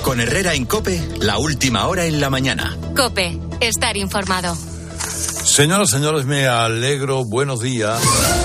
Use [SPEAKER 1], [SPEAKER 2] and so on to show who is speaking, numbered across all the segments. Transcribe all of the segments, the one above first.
[SPEAKER 1] Con Herrera en COPE, la última hora en la mañana.
[SPEAKER 2] COPE, estar informado.
[SPEAKER 3] Señoras, señores, me alegro. Buenos días.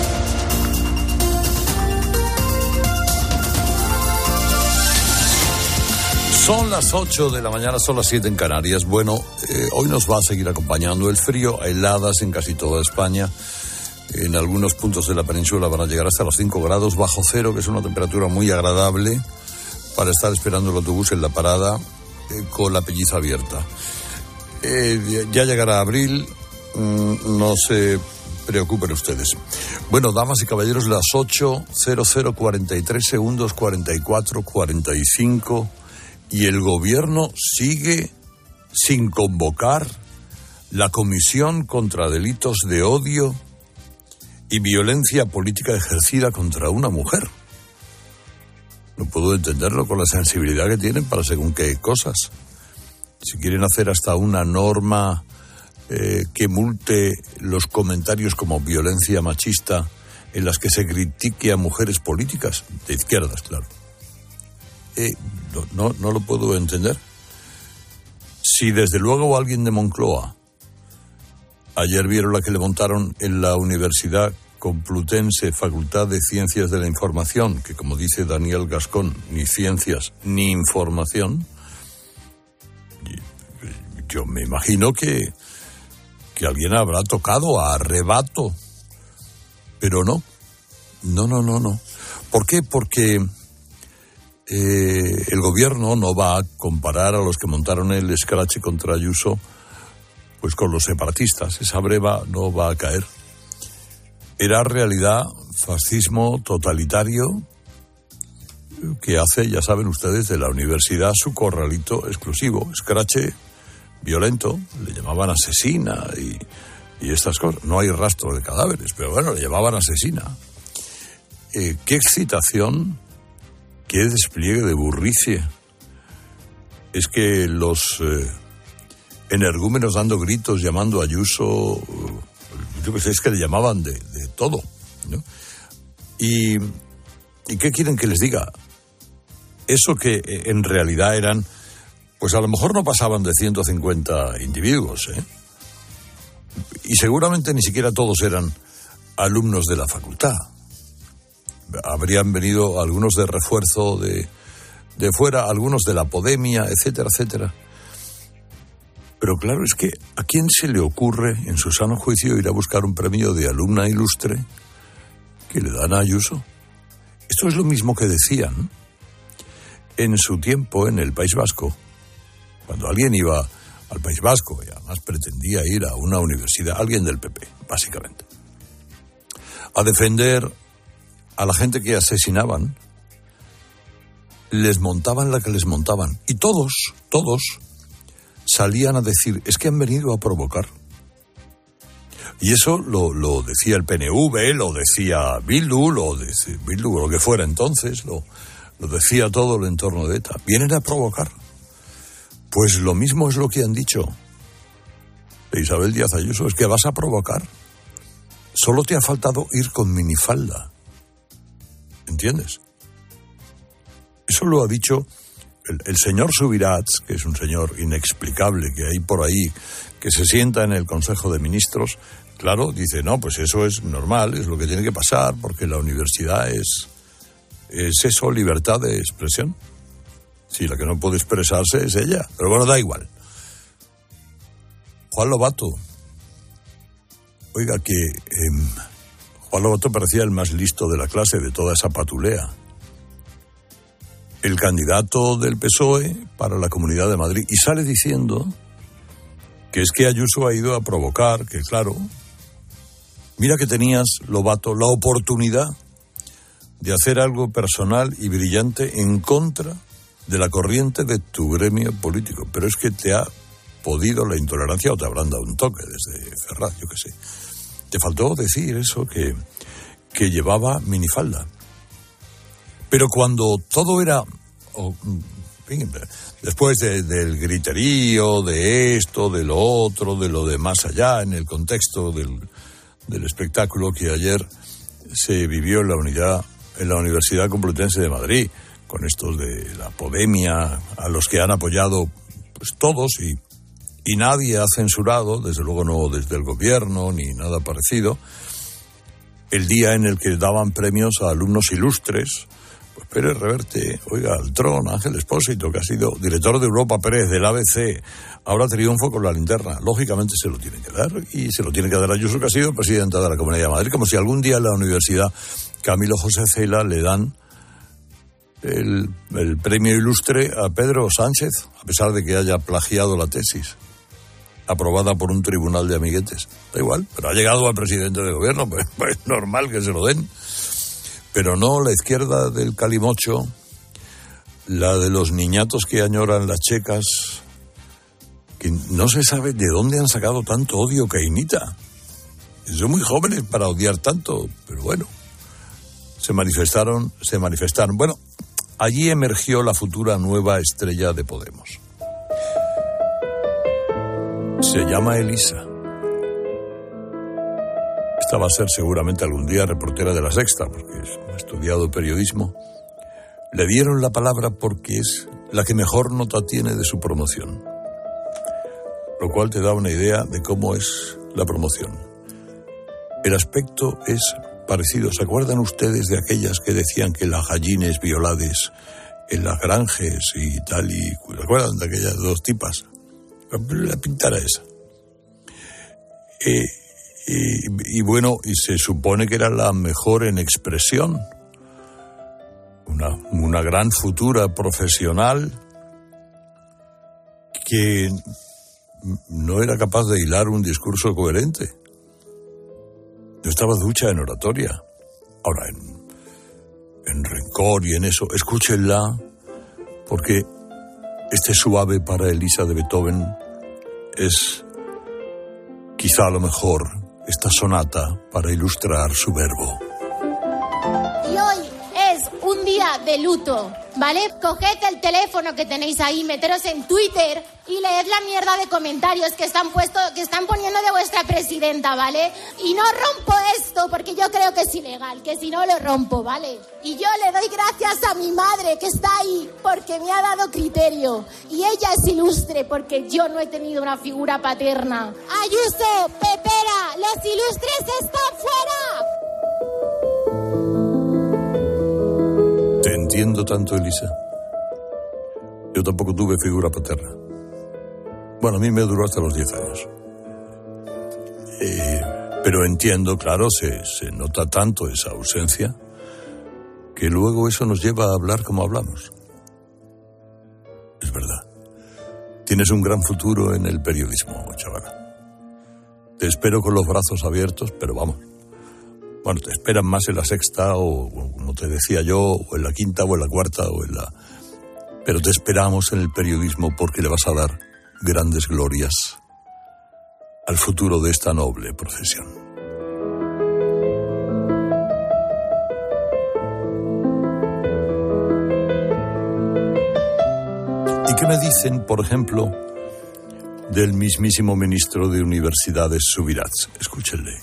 [SPEAKER 3] Son las 8 de la mañana, son las 7 en Canarias. Bueno, hoy nos va a seguir acompañando el frío, heladas en casi toda España. En algunos puntos de la península van a llegar hasta los 5 grados bajo cero, que es una temperatura muy agradable para estar esperando el autobús en la parada con la pelliza abierta. Ya llegará abril, no se preocupen ustedes. Bueno, damas y caballeros, las 8:00, 43 segundos, 44, 45... y el gobierno sigue sin convocar la Comisión contra Delitos de Odio y Violencia Política ejercida contra una mujer. No puedo entenderlo con la sensibilidad que tienen para según qué cosas. Si quieren hacer hasta una norma que multe los comentarios como violencia machista en las que se critique a mujeres políticas, de izquierdas, claro. No lo puedo entender. Si desde luego alguien de Moncloa, ayer vieron la que le montaron en la Universidad Complutense, Facultad de Ciencias de la Información, que como dice Daniel Gascón, ni ciencias ni información, yo me imagino que alguien habrá tocado a arrebato, pero no. ¿Por qué? Porque el gobierno no va a comparar a los que montaron el escrache contra Ayuso pues con los separatistas. Esa breva no va a caer. Era realidad fascismo totalitario que hace, ya saben ustedes, de la universidad su corralito exclusivo. Escrache violento, le llamaban asesina y estas cosas. No hay rastro de cadáveres, pero bueno, le llamaban asesina. Qué excitación. ¡Qué despliegue de burricie! Es que los energúmenos dando gritos, llamando a Ayuso, yo que sé, es que le llamaban de todo, ¿no? ¿Y qué quieren que les diga? Eso que en realidad eran, pues a lo mejor no pasaban de 150 individuos, ¿eh? Y seguramente ni siquiera todos eran alumnos de la facultad. Habrían venido algunos de refuerzo de fuera, algunos de la Podemia, etcétera, etcétera. Pero claro, es que ¿a quién se le ocurre en su sano juicio ir a buscar un premio de alumna ilustre que le dan a Ayuso? Esto es lo mismo que decían en su tiempo en el País Vasco. Cuando alguien iba al País Vasco y además pretendía ir a una universidad, alguien del PP, básicamente, a defender a la gente que asesinaban, les montaban la que les montaban. Y todos salían a decir, es que han venido a provocar. Y eso lo decía el PNV, lo decía Bildu, lo que fuera entonces, lo decía todo el entorno de ETA. Vienen a provocar. Pues lo mismo es lo que han dicho de Isabel Díaz Ayuso, es que vas a provocar. Solo te ha faltado ir con minifalda. ¿Entiendes? Eso lo ha dicho el señor Subirats, que es un señor inexplicable que hay por ahí, que se sienta en el Consejo de Ministros. Claro, dice, no, pues eso es normal, es lo que tiene que pasar, porque la universidad es eso, libertad de expresión. Sí, la que no puede expresarse es ella, pero bueno, da igual. Juan Lobato. Oiga, que Juan Lobato parecía el más listo de la clase de toda esa patulea. El candidato del PSOE para la Comunidad de Madrid. Y sale diciendo que es que Ayuso ha ido a provocar, que claro, mira que tenías, Lobato, la oportunidad de hacer algo personal y brillante en contra de la corriente de tu gremio político. Pero es que te ha podido la intolerancia o te habrán dado un toque desde Ferraz, yo qué sé. Te faltó decir eso, que llevaba minifalda. Pero cuando todo era, después del griterío, de esto, de lo otro, de lo de más allá, en el contexto del espectáculo que ayer se vivió en la Universidad Complutense de Madrid, con estos de la Podemia, a los que han apoyado pues todos y nadie ha censurado, desde luego no desde el gobierno ni nada parecido, el día en el que daban premios a alumnos ilustres. Pues Pérez Reverte, oiga, Altrón, Ángel Expósito, que ha sido director de Europa Press, del ABC, ahora triunfo con la linterna. Lógicamente se lo tienen que dar, y se lo tiene que dar a Ayuso, que ha sido presidenta de la Comunidad de Madrid, como si algún día en la Universidad Camilo José Cela le dan el premio ilustre a Pedro Sánchez, a pesar de que haya plagiado la tesis, aprobada por un tribunal de amiguetes. Da igual, pero ha llegado al presidente del gobierno, pues es normal que se lo den. Pero no la izquierda del calimocho, la de los niñatos que añoran las checas, que no se sabe de dónde han sacado tanto odio que imita. Son muy jóvenes para odiar tanto, pero bueno, se manifestaron. Bueno, allí emergió la futura nueva estrella de Podemos. Se llama Elisa. Esta va a ser seguramente algún día reportera de La Sexta, porque ha estudiado periodismo. Le dieron la palabra porque es la que mejor nota tiene de su promoción, lo cual te da una idea de cómo es la promoción. El aspecto es parecido. ¿Se acuerdan ustedes de aquellas que decían que las gallines violades en las granjes y tal? ¿Se acuerdan de aquellas dos tipas? La pintara esa. Y bueno, y se supone que era la mejor en expresión. Una gran futura profesional que no era capaz de hilar un discurso coherente. No estaba ducha en oratoria. Ahora, en rencor y en eso, escúchenla, porque este suave para Elisa de Beethoven es quizá lo mejor, esta sonata para ilustrar su verbo.
[SPEAKER 4] Y hoy es un día de luto, ¿vale? Coged el teléfono que tenéis ahí, meteros en Twitter y leed la mierda de comentarios que están poniendo de vuestra presidenta, ¿vale? Y no rompo esto porque yo creo que es ilegal, que si no lo rompo, ¿vale? Y yo le doy gracias a mi madre que está ahí porque me ha dado criterio. Y ella es ilustre porque yo no he tenido una figura paterna. Ayuso, Pepera, los ilustres están fuera.
[SPEAKER 3] Te entiendo tanto, Elisa. Yo tampoco tuve figura paterna. Bueno, a mí me duró hasta los 10 años. Pero entiendo, claro, se nota tanto esa ausencia, que luego eso nos lleva a hablar como hablamos. Es verdad. Tienes un gran futuro en el periodismo, chavala. Te espero con los brazos abiertos, pero vamos. Bueno, te esperan más en La Sexta o, como te decía yo, o en La Quinta o en La Cuarta o en la... Pero te esperamos en el periodismo porque le vas a dar grandes glorias al futuro de esta noble profesión. ¿Y qué me dicen, por ejemplo, del mismísimo ministro de Universidades, Subirats? Escúchenle.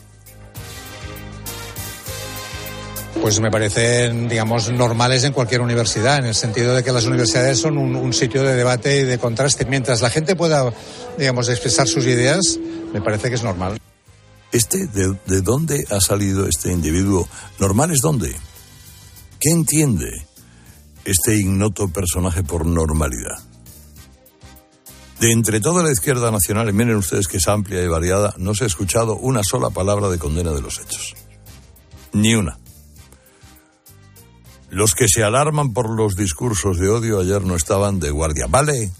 [SPEAKER 5] Pues me parecen, digamos, normales en cualquier universidad, en el sentido de que las universidades son un sitio de debate y de contraste. Mientras la gente pueda, digamos, expresar sus ideas, me parece que es normal.
[SPEAKER 3] ¿De dónde ha salido este individuo? ¿Normal es dónde? ¿Qué entiende este ignoto personaje por normalidad? De entre toda la izquierda nacional, y miren ustedes que es amplia y variada, no se ha escuchado una sola palabra de condena de los hechos. Ni una. Los que se alarman por los discursos de odio ayer no estaban de guardia, ¿vale?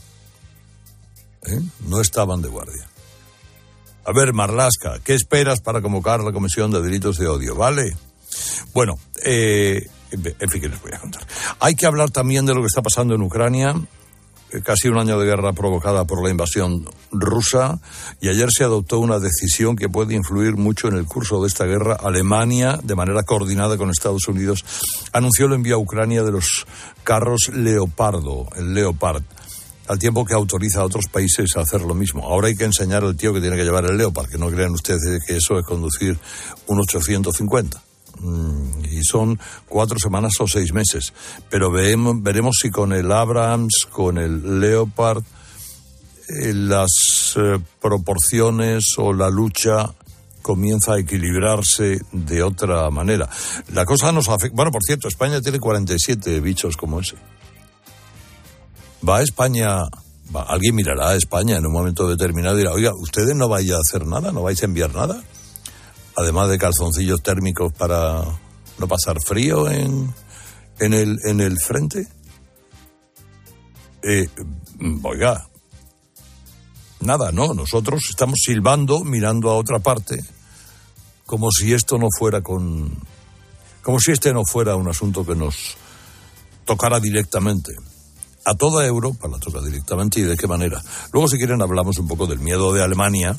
[SPEAKER 3] No estaban de guardia. A ver, Marlaska, ¿qué esperas para convocar la Comisión de Delitos de Odio, ¿vale? Bueno, en fin, ¿qué les voy a contar? Hay que hablar también de lo que está pasando en Ucrania. Casi un año de guerra provocada por la invasión rusa, y ayer se adoptó una decisión que puede influir mucho en el curso de esta guerra. Alemania, de manera coordinada con Estados Unidos, anunció el envío a Ucrania de los carros Leopardo, el Leopard, al tiempo que autoriza a otros países a hacer lo mismo. Ahora hay que enseñar al tío que tiene que llevar el Leopard, que no crean ustedes que eso es conducir un 850. y son 4 semanas o 6 meses. Pero veremos si con el Abrams, con el Leopard, las proporciones o la lucha comienza a equilibrarse de otra manera. La cosa nos afecta. Bueno, por cierto, España tiene 47 bichos como ese. Va a España, alguien mirará a España en un momento determinado y dirá, oiga, ¿ustedes no vais a hacer nada? ¿No vais a enviar nada? Además de calzoncillos térmicos para no pasar frío en el frente. Oiga, nada, no, nosotros estamos silbando, mirando a otra parte, como si esto no fuera como si este no fuera un asunto que nos tocara directamente. A toda Europa la toca directamente, ¿y de qué manera? Luego, si quieren, hablamos un poco del miedo de Alemania,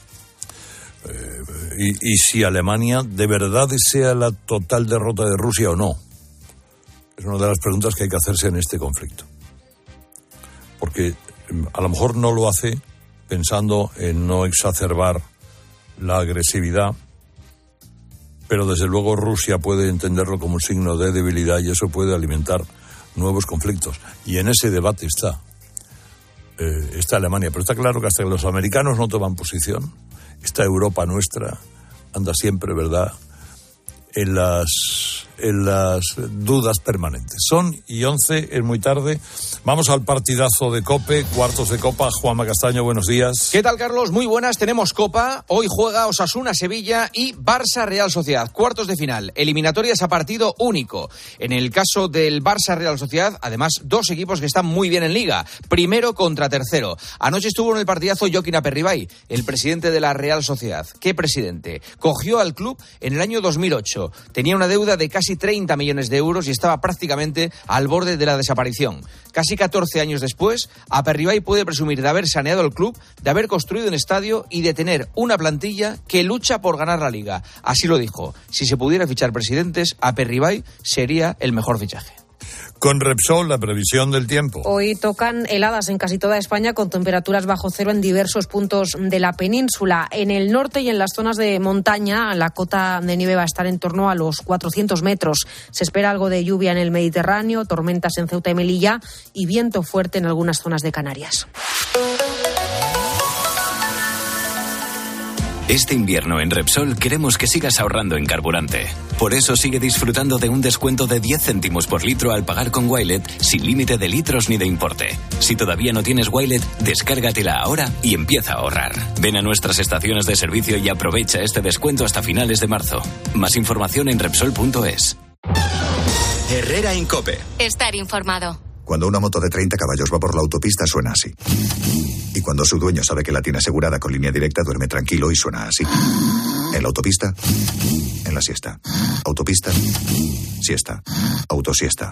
[SPEAKER 3] y si Alemania de verdad desea la total derrota de Rusia o no. Es una de las preguntas que hay que hacerse en este conflicto. Porque a lo mejor no lo hace pensando en no exacerbar la agresividad, pero desde luego Rusia puede entenderlo como un signo de debilidad y eso puede alimentar nuevos conflictos. Y en ese debate está Alemania. Pero está claro que hasta que los americanos no toman posición, esta Europa nuestra anda siempre, ¿verdad?, en las dudas permanentes. Son y 11, es muy tarde. Vamos al partidazo de COPE, cuartos de Copa. Juanma Castaño, buenos días.
[SPEAKER 6] ¿Qué tal, Carlos? Muy buenas, tenemos Copa. Hoy juega Osasuna-Sevilla y Barça-Real Sociedad. Cuartos de final, eliminatorias a partido único. En el caso del Barça-Real Sociedad, además, 2 equipos que están muy bien en Liga. Primero contra tercero. Anoche estuvo en el partidazo Joaquín Aperribay, el presidente de la Real Sociedad. ¿Qué presidente? Cogió al club en el año 2008. Tenía una deuda de casi 30 millones de euros y estaba prácticamente al borde de la desaparición. Casi 14 años después, Aperribay puede presumir de haber saneado el club, de haber construido un estadio y de tener una plantilla que lucha por ganar la Liga. Así lo dijo. Si se pudiera fichar presidentes, Aperribay sería el mejor fichaje.
[SPEAKER 3] Con Repsol, la previsión del tiempo.
[SPEAKER 7] Hoy tocan heladas en casi toda España con temperaturas bajo cero en diversos puntos de la península. En el norte y en las zonas de montaña, la cota de nieve va a estar en torno a los 400 metros. Se espera algo de lluvia en el Mediterráneo, tormentas en Ceuta y Melilla y viento fuerte en algunas zonas de Canarias.
[SPEAKER 1] Este invierno en Repsol queremos que sigas ahorrando en carburante. Por eso sigue disfrutando de un descuento de 10 céntimos por litro al pagar con Wilet, sin límite de litros ni de importe. Si todavía no tienes Wilet, descárgatela ahora y empieza a ahorrar. Ven a nuestras estaciones de servicio y aprovecha este descuento hasta finales de marzo. Más información en Repsol.es.
[SPEAKER 2] Herrera en COPE. Estar informado.
[SPEAKER 8] Cuando una moto de 30 caballos va por la autopista suena así. Y cuando su dueño sabe que la tiene asegurada con Línea Directa duerme tranquilo y suena así. En la autopista, en la siesta. Autopista, siesta. Autosiesta.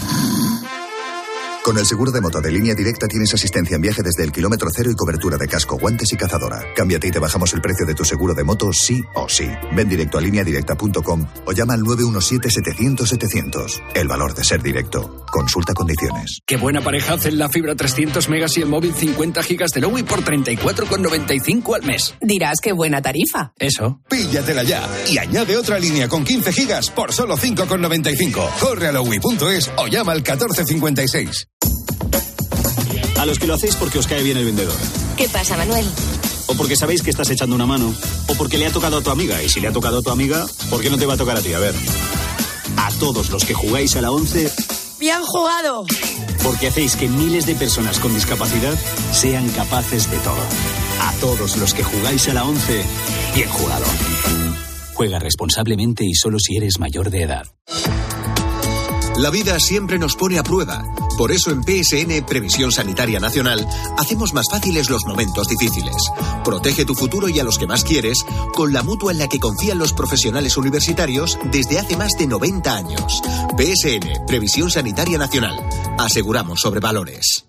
[SPEAKER 8] Con el seguro de moto de Línea Directa tienes asistencia en viaje desde el kilómetro cero y cobertura de casco, guantes y cazadora. Cámbiate y te bajamos el precio de tu seguro de moto sí o sí. Ven directo a lineadirecta.com o llama al 917-700-700. El valor de ser directo. Consulta condiciones.
[SPEAKER 9] Qué buena pareja hacen la fibra 300 megas y el móvil 50 gigas de Lowi por 34,95 al mes.
[SPEAKER 10] Dirás qué buena tarifa.
[SPEAKER 9] Eso.
[SPEAKER 11] Píllatela ya y añade otra línea con 15 gigas por solo 5,95. Corre a lowi.es o llama al 1456.
[SPEAKER 12] A los que lo hacéis porque os cae bien el vendedor.
[SPEAKER 2] ¿Qué pasa, Manuel?
[SPEAKER 12] O porque sabéis que estás echando una mano. O porque le ha tocado a tu amiga. Y si le ha tocado a tu amiga, ¿por qué no te va a tocar a ti? A ver. A todos los que jugáis a la 11...
[SPEAKER 10] ¡Bien jugado!
[SPEAKER 12] Porque hacéis que miles de personas con discapacidad sean capaces de todo. A todos los que jugáis a la 11, bien jugado. Juega responsablemente y solo si eres mayor de edad.
[SPEAKER 13] La vida siempre nos pone a prueba. Por eso en PSN, Previsión Sanitaria Nacional, hacemos más fáciles los momentos difíciles. Protege tu futuro y a los que más quieres con la mutua en la que confían los profesionales universitarios desde hace más de 90 años. PSN, Previsión Sanitaria Nacional. Aseguramos sobre valores.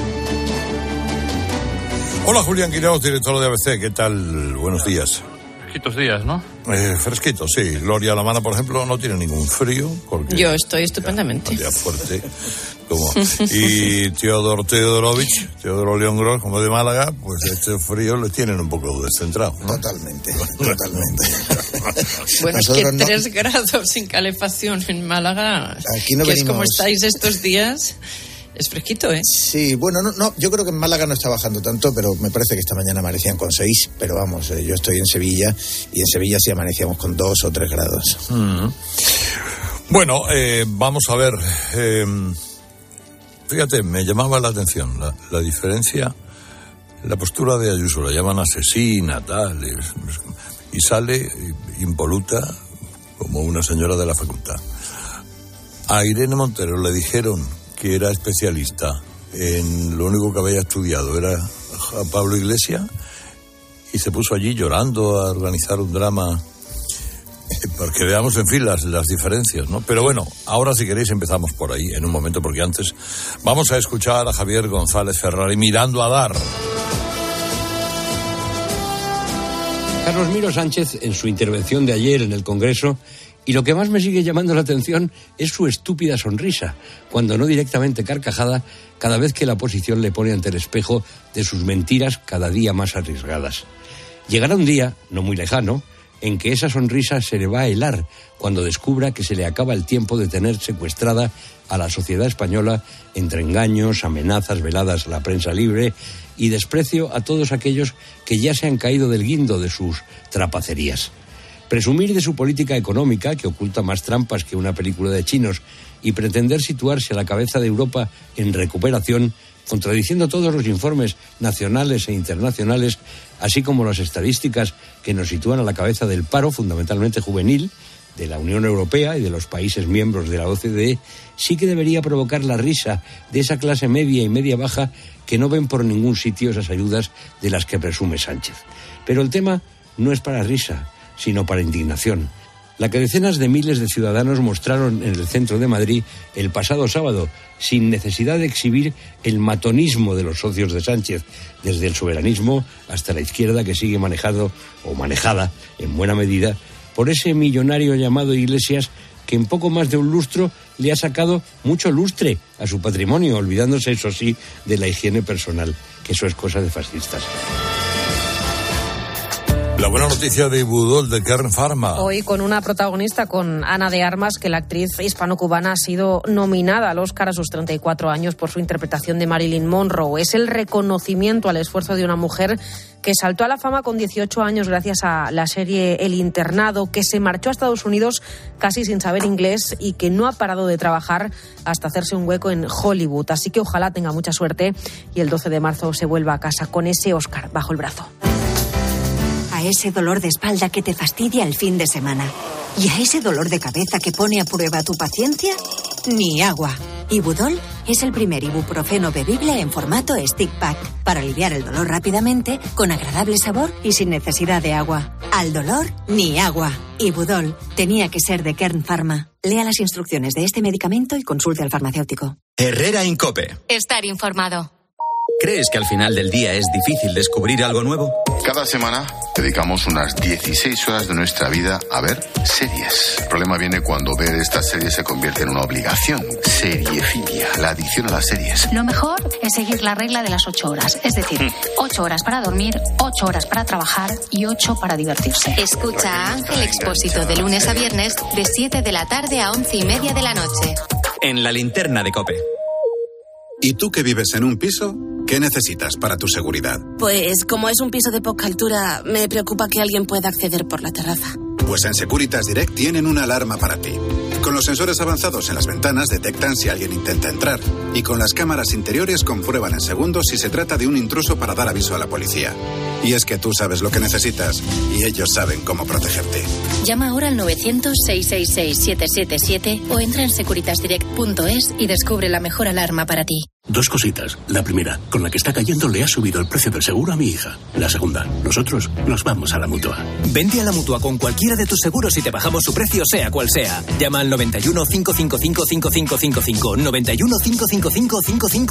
[SPEAKER 3] Hola, Julián Quiraos, director de ABC. ¿Qué tal? Buenos días.
[SPEAKER 14] fresquitos días, ¿no?
[SPEAKER 3] Fresquitos, sí. Gloria Lamana, por ejemplo, no tiene ningún frío. Porque
[SPEAKER 10] yo estoy estupendamente.
[SPEAKER 3] Ya fuerte. Y Teodoro León Gros, como de Málaga, pues este frío le tienen un poco descentrado, ¿no?
[SPEAKER 15] Totalmente.
[SPEAKER 10] Bueno, es que 3 grados sin calefacción en Málaga, aquí no que venimos... es como estáis estos días... Es fresquito, ¿eh?
[SPEAKER 15] Sí, bueno, no, yo creo que en Málaga no está bajando tanto, pero me parece que esta mañana amanecían con 6, pero vamos, yo estoy en Sevilla y en Sevilla sí amanecíamos con 2 o 3 grados.
[SPEAKER 3] Bueno, vamos a ver, fíjate, me llamaba la atención la diferencia, la postura de Ayuso, la llaman asesina, tal, y sale impoluta como una señora de la facultad. A Irene Montero le dijeron que era especialista en lo único que había estudiado era a Pablo Iglesias, y se puso allí llorando a organizar un drama, porque veamos, en fin, las diferencias, ¿no? Pero bueno, ahora si queréis empezamos por ahí en un momento, porque antes vamos a escuchar a Javier González Ferrari mirando a Dar.
[SPEAKER 16] Carlos Miro Sánchez, en su intervención de ayer en el Congreso, y lo que más me sigue llamando la atención es su estúpida sonrisa, cuando no directamente carcajada, cada vez que la oposición le pone ante el espejo de sus mentiras cada día más arriesgadas. Llegará un día, no muy lejano, en que esa sonrisa se le va a helar cuando descubra que se le acaba el tiempo de tener secuestrada a la sociedad española entre engaños, amenazas veladas a la prensa libre y desprecio a todos aquellos que ya se han caído del guindo de sus trapacerías. Presumir de su política económica, que oculta más trampas que una película de chinos, y pretender situarse a la cabeza de Europa en recuperación, contradiciendo todos los informes nacionales e internacionales, así como las estadísticas que nos sitúan a la cabeza del paro, fundamentalmente juvenil, de la Unión Europea y de los países miembros de la OCDE, sí que debería provocar la risa de esa clase media y media baja que no ven por ningún sitio esas ayudas de las que presume Sánchez. Pero el tema no es para risa, sino para indignación. La que decenas de miles de ciudadanos mostraron en el centro de Madrid el pasado sábado, sin necesidad de exhibir el matonismo de los socios de Sánchez, desde el soberanismo hasta la izquierda, que sigue manejada en buena medida por ese millonario llamado Iglesias, que en poco más de un lustro le ha sacado mucho lustre a su patrimonio, olvidándose, eso sí, de la higiene personal, que eso es cosa de fascistas.
[SPEAKER 3] La buena noticia de Ibudol, de Kern Pharma.
[SPEAKER 7] Hoy con una protagonista, con Ana de Armas, que la actriz hispano-cubana ha sido nominada al Oscar a sus 34 años por su interpretación de Marilyn Monroe. Es el reconocimiento al esfuerzo de una mujer que saltó a la fama con 18 años gracias a la serie El Internado, que se marchó a Estados Unidos casi sin saber inglés y que no ha parado de trabajar hasta hacerse un hueco en Hollywood. Así que ojalá tenga mucha suerte y el 12 de marzo se vuelva a casa con ese Oscar bajo el brazo.
[SPEAKER 17] A ese dolor de espalda que te fastidia el fin de semana y a ese dolor de cabeza que pone a prueba tu paciencia, ni agua. Ibudol es el primer ibuprofeno bebible en formato stick pack para aliviar el dolor rápidamente, con agradable sabor y sin necesidad de agua. Al dolor, ni agua. Ibudol tenía que ser de Kern Pharma. Lea las instrucciones de este medicamento y consulte al farmacéutico.
[SPEAKER 13] Herrera Incope.
[SPEAKER 2] Estar informado.
[SPEAKER 13] ¿Crees que al final del día es difícil descubrir algo nuevo?
[SPEAKER 18] Cada semana dedicamos unas 16 horas de nuestra vida a ver series. El problema viene cuando ver estas series se convierte en una obligación. Seriefilia, la adicción a las series.
[SPEAKER 19] Lo mejor es seguir la regla de las 8 horas. Es decir, 8 horas para dormir, 8 horas para trabajar y 8 para divertirse.
[SPEAKER 2] Escucha a Ángel Expósito de lunes a viernes de 7 de la tarde a 11:30 de la noche.
[SPEAKER 13] En la linterna de COPE.
[SPEAKER 20] ¿Y tú que vives en un piso? ¿Qué necesitas para tu seguridad?
[SPEAKER 21] Pues como es un piso de poca altura, me preocupa que alguien pueda acceder por la terraza.
[SPEAKER 20] Pues en Securitas Direct tienen una alarma para ti. Con los sensores avanzados en las ventanas detectan si alguien intenta entrar. Y con las cámaras interiores comprueban en segundos si se trata de un intruso para dar aviso a la policía. Y es que tú sabes lo que necesitas y ellos saben cómo protegerte.
[SPEAKER 19] Llama ahora al 900-666-777 o entra en securitasdirect.es y descubre la mejor alarma para ti.
[SPEAKER 22] 2 cositas. La primera, con la que está cayendo le ha subido el precio del seguro a mi hija. La segunda, nosotros nos vamos a la Mutua.
[SPEAKER 23] Vente a la Mutua con cualquiera de tus seguros y te bajamos su precio sea cual sea. Llama al 91 555 5555. 91 555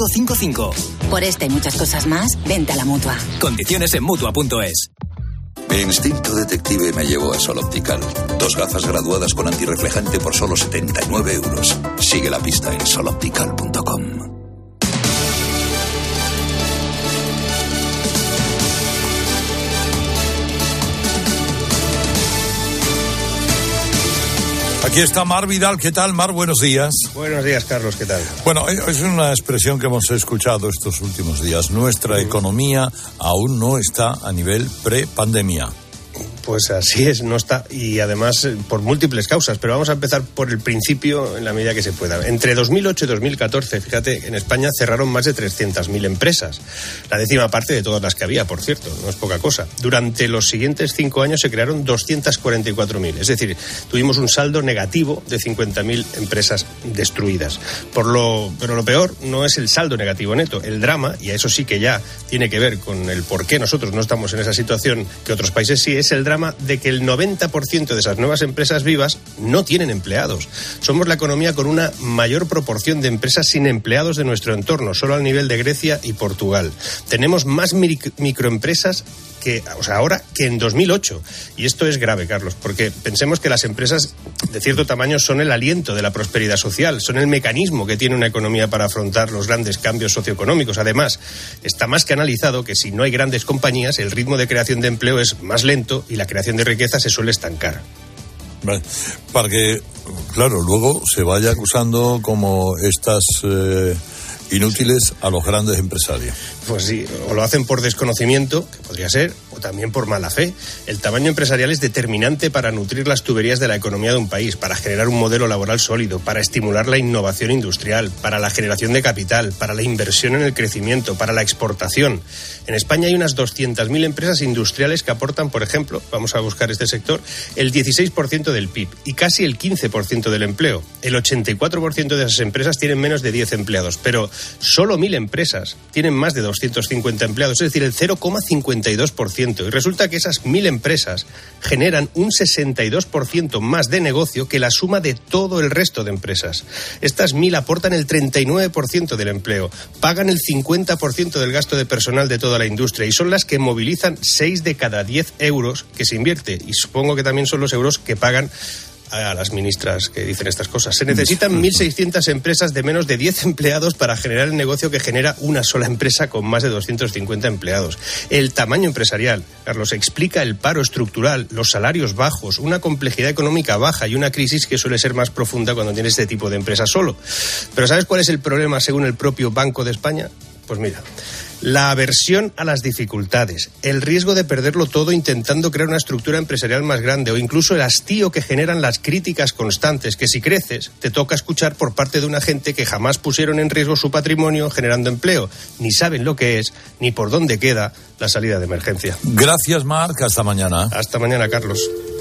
[SPEAKER 23] 5555.
[SPEAKER 21] Por esta y muchas cosas más, vente a la Mutua.
[SPEAKER 23] Condiciones en Mutua.es.
[SPEAKER 4] Mi instinto detective me llevó a Sol Optical. 2 gafas graduadas con antirreflejante por solo 79 euros. Sigue la pista en soloptical.com.
[SPEAKER 3] Aquí está Mar Vidal. ¿Qué tal, Mar? Buenos días.
[SPEAKER 5] Buenos días, Carlos. ¿Qué tal?
[SPEAKER 3] Bueno, es una expresión que hemos escuchado estos últimos días. Nuestra economía aún no está a nivel pre-pandemia.
[SPEAKER 5] Pues así es, no está, y además por múltiples causas, pero vamos a empezar por el principio en la medida que se pueda. Entre 2008 y 2014, fíjate, en España cerraron más de 300.000 empresas, la 10ª parte de todas las que había, por cierto, no es poca cosa. Durante los siguientes 5 años se crearon 244.000, es decir, tuvimos un saldo negativo de 50.000 empresas destruidas. Pero lo peor no es el saldo negativo neto, el drama, y a eso sí que ya tiene que ver con el por qué nosotros no estamos en esa situación que otros países sí, es el drama de que el 90% de esas nuevas empresas vivas no tienen empleados. Somos la economía con una mayor proporción de empresas sin empleados de nuestro entorno, solo al nivel de Grecia y Portugal. Tenemos más microempresas ahora que en 2008. Y esto es grave, Carlos, porque pensemos que las empresas de cierto tamaño son el aliento de la prosperidad social, son el mecanismo que tiene una economía para afrontar los grandes cambios socioeconómicos. Además, está más que analizado que si no hay grandes compañías, el ritmo de creación de empleo es más lento y la creación de riqueza se suele estancar.
[SPEAKER 3] Vale. Para que, claro, luego se vaya acusando como estas inútiles a los grandes empresarios.
[SPEAKER 5] Pues sí, o lo hacen por desconocimiento, que podría ser, o también por mala fe. El tamaño empresarial es determinante para nutrir las tuberías de la economía de un país, para generar un modelo laboral sólido, para estimular la innovación industrial, para la generación de capital, para la inversión en el crecimiento, para la exportación. En España hay unas 200.000 empresas industriales que aportan, por ejemplo, vamos a buscar este sector, el 16% del PIB y casi el 15% del empleo. El 84% de esas empresas tienen menos de 10 empleados, pero solo 1.000 empresas tienen más de 250 empleados, es decir, el 0,52%. Y resulta que esas 1.000 empresas generan un 62% más de negocio que la suma de todo el resto de empresas. Estas 1.000 aportan el 39% del empleo, pagan el 50% del gasto de personal de toda la industria y son las que movilizan 6 de cada 10 euros que se invierte. Y supongo que también son los euros que pagan a las ministras que dicen estas cosas. Se necesitan 1.600 empresas de menos de 10 empleados para generar el negocio que genera una sola empresa con más de 250 empleados. El tamaño empresarial, Carlos, explica el paro estructural, los salarios bajos, una complejidad económica baja y una crisis que suele ser más profunda cuando tienes este tipo de empresas solo. Pero ¿sabes cuál es el problema según el propio Banco de España? Pues mira, la aversión a las dificultades, el riesgo de perderlo todo intentando crear una estructura empresarial más grande o incluso el hastío que generan las críticas constantes que si creces te toca escuchar por parte de una gente que jamás pusieron en riesgo su patrimonio generando empleo, ni saben lo que es ni por dónde queda la salida de emergencia.
[SPEAKER 3] Gracias, Marc. Hasta mañana.
[SPEAKER 5] Hasta mañana, Carlos.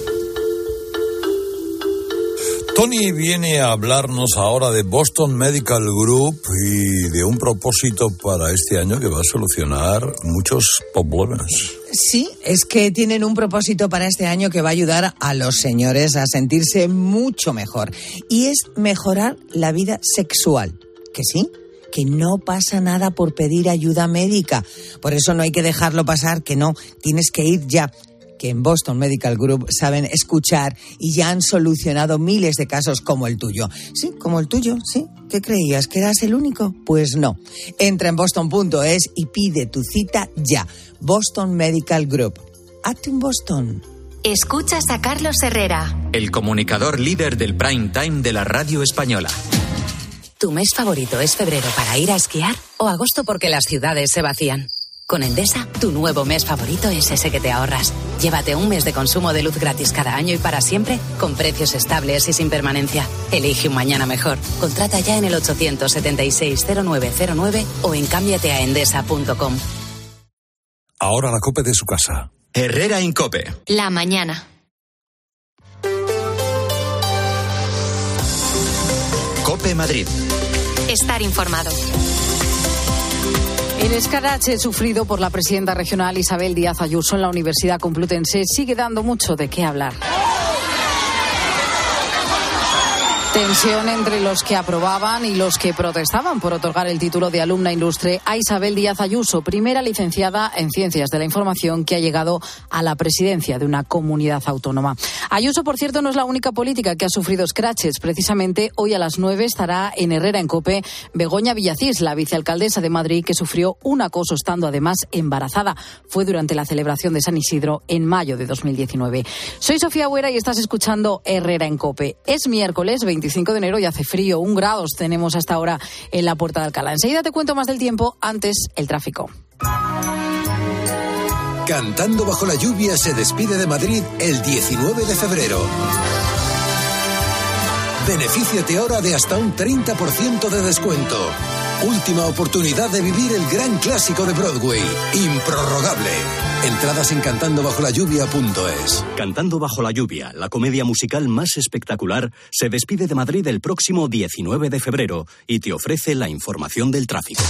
[SPEAKER 3] Tony viene a hablarnos ahora de Boston Medical Group y de un propósito para este año que va a solucionar muchos problemas.
[SPEAKER 14] Sí, es que tienen un propósito para este año que va a ayudar a los señores a sentirse mucho mejor. Y es mejorar la vida sexual. ¿Que sí? Que no pasa nada por pedir ayuda médica. Por eso no hay que dejarlo pasar, que no, tienes que ir ya. Que en Boston Medical Group saben escuchar y ya han solucionado miles de casos como el tuyo. Sí, como el tuyo, sí. ¿Qué creías? ¿Que eras el único? Pues no. Entra en boston.es y pide tu cita ya. Boston Medical Group. Hazte un Boston.
[SPEAKER 2] Escuchas a Carlos Herrera,
[SPEAKER 24] el comunicador líder del prime time de la radio española.
[SPEAKER 25] ¿Tu mes favorito es febrero para ir a esquiar o agosto porque las ciudades se vacían? Con Endesa, tu nuevo mes favorito es ese que te ahorras. Llévate un mes de consumo de luz gratis cada año y para siempre, con precios estables y sin permanencia. Elige un mañana mejor. Contrata ya en el 876-0909 o en cámbiateaendesa.com.
[SPEAKER 3] Ahora la COPE de su casa.
[SPEAKER 24] Herrera Incope.
[SPEAKER 2] La mañana.
[SPEAKER 24] COPE Madrid.
[SPEAKER 2] Estar informado.
[SPEAKER 7] El escarache sufrido por la presidenta regional Isabel Díaz Ayuso en la Universidad Complutense sigue dando mucho de qué hablar.
[SPEAKER 1] Tensión entre los que aprobaban y los que protestaban por otorgar el título de alumna ilustre a Isabel Díaz Ayuso, primera licenciada en Ciencias de la Información que ha llegado a la presidencia de una comunidad autónoma. Ayuso, por cierto, no es la única política que ha sufrido scratches. Precisamente hoy a las 9 estará en Herrera en COPE Begoña Villacís, la vicealcaldesa de Madrid, que sufrió un acoso estando además embarazada. Fue durante la celebración de San Isidro en mayo de 2019. Soy Sofía Buera y estás escuchando Herrera en COPE. Es miércoles 25 de enero y hace frío, 1 grado tenemos hasta ahora en la Puerta de Alcalá. Enseguida te cuento más del tiempo, antes el tráfico.
[SPEAKER 6] Cantando bajo la lluvia se despide de Madrid el 19 de febrero. Benefíciate ahora de hasta un 30% de descuento. Última oportunidad de vivir el gran clásico de Broadway, improrrogable. Entradas en cantandobajolalluvia.es.
[SPEAKER 23] Cantando bajo la lluvia, la comedia musical más espectacular, se despide de Madrid el próximo 19 de febrero y te ofrece la información del tráfico.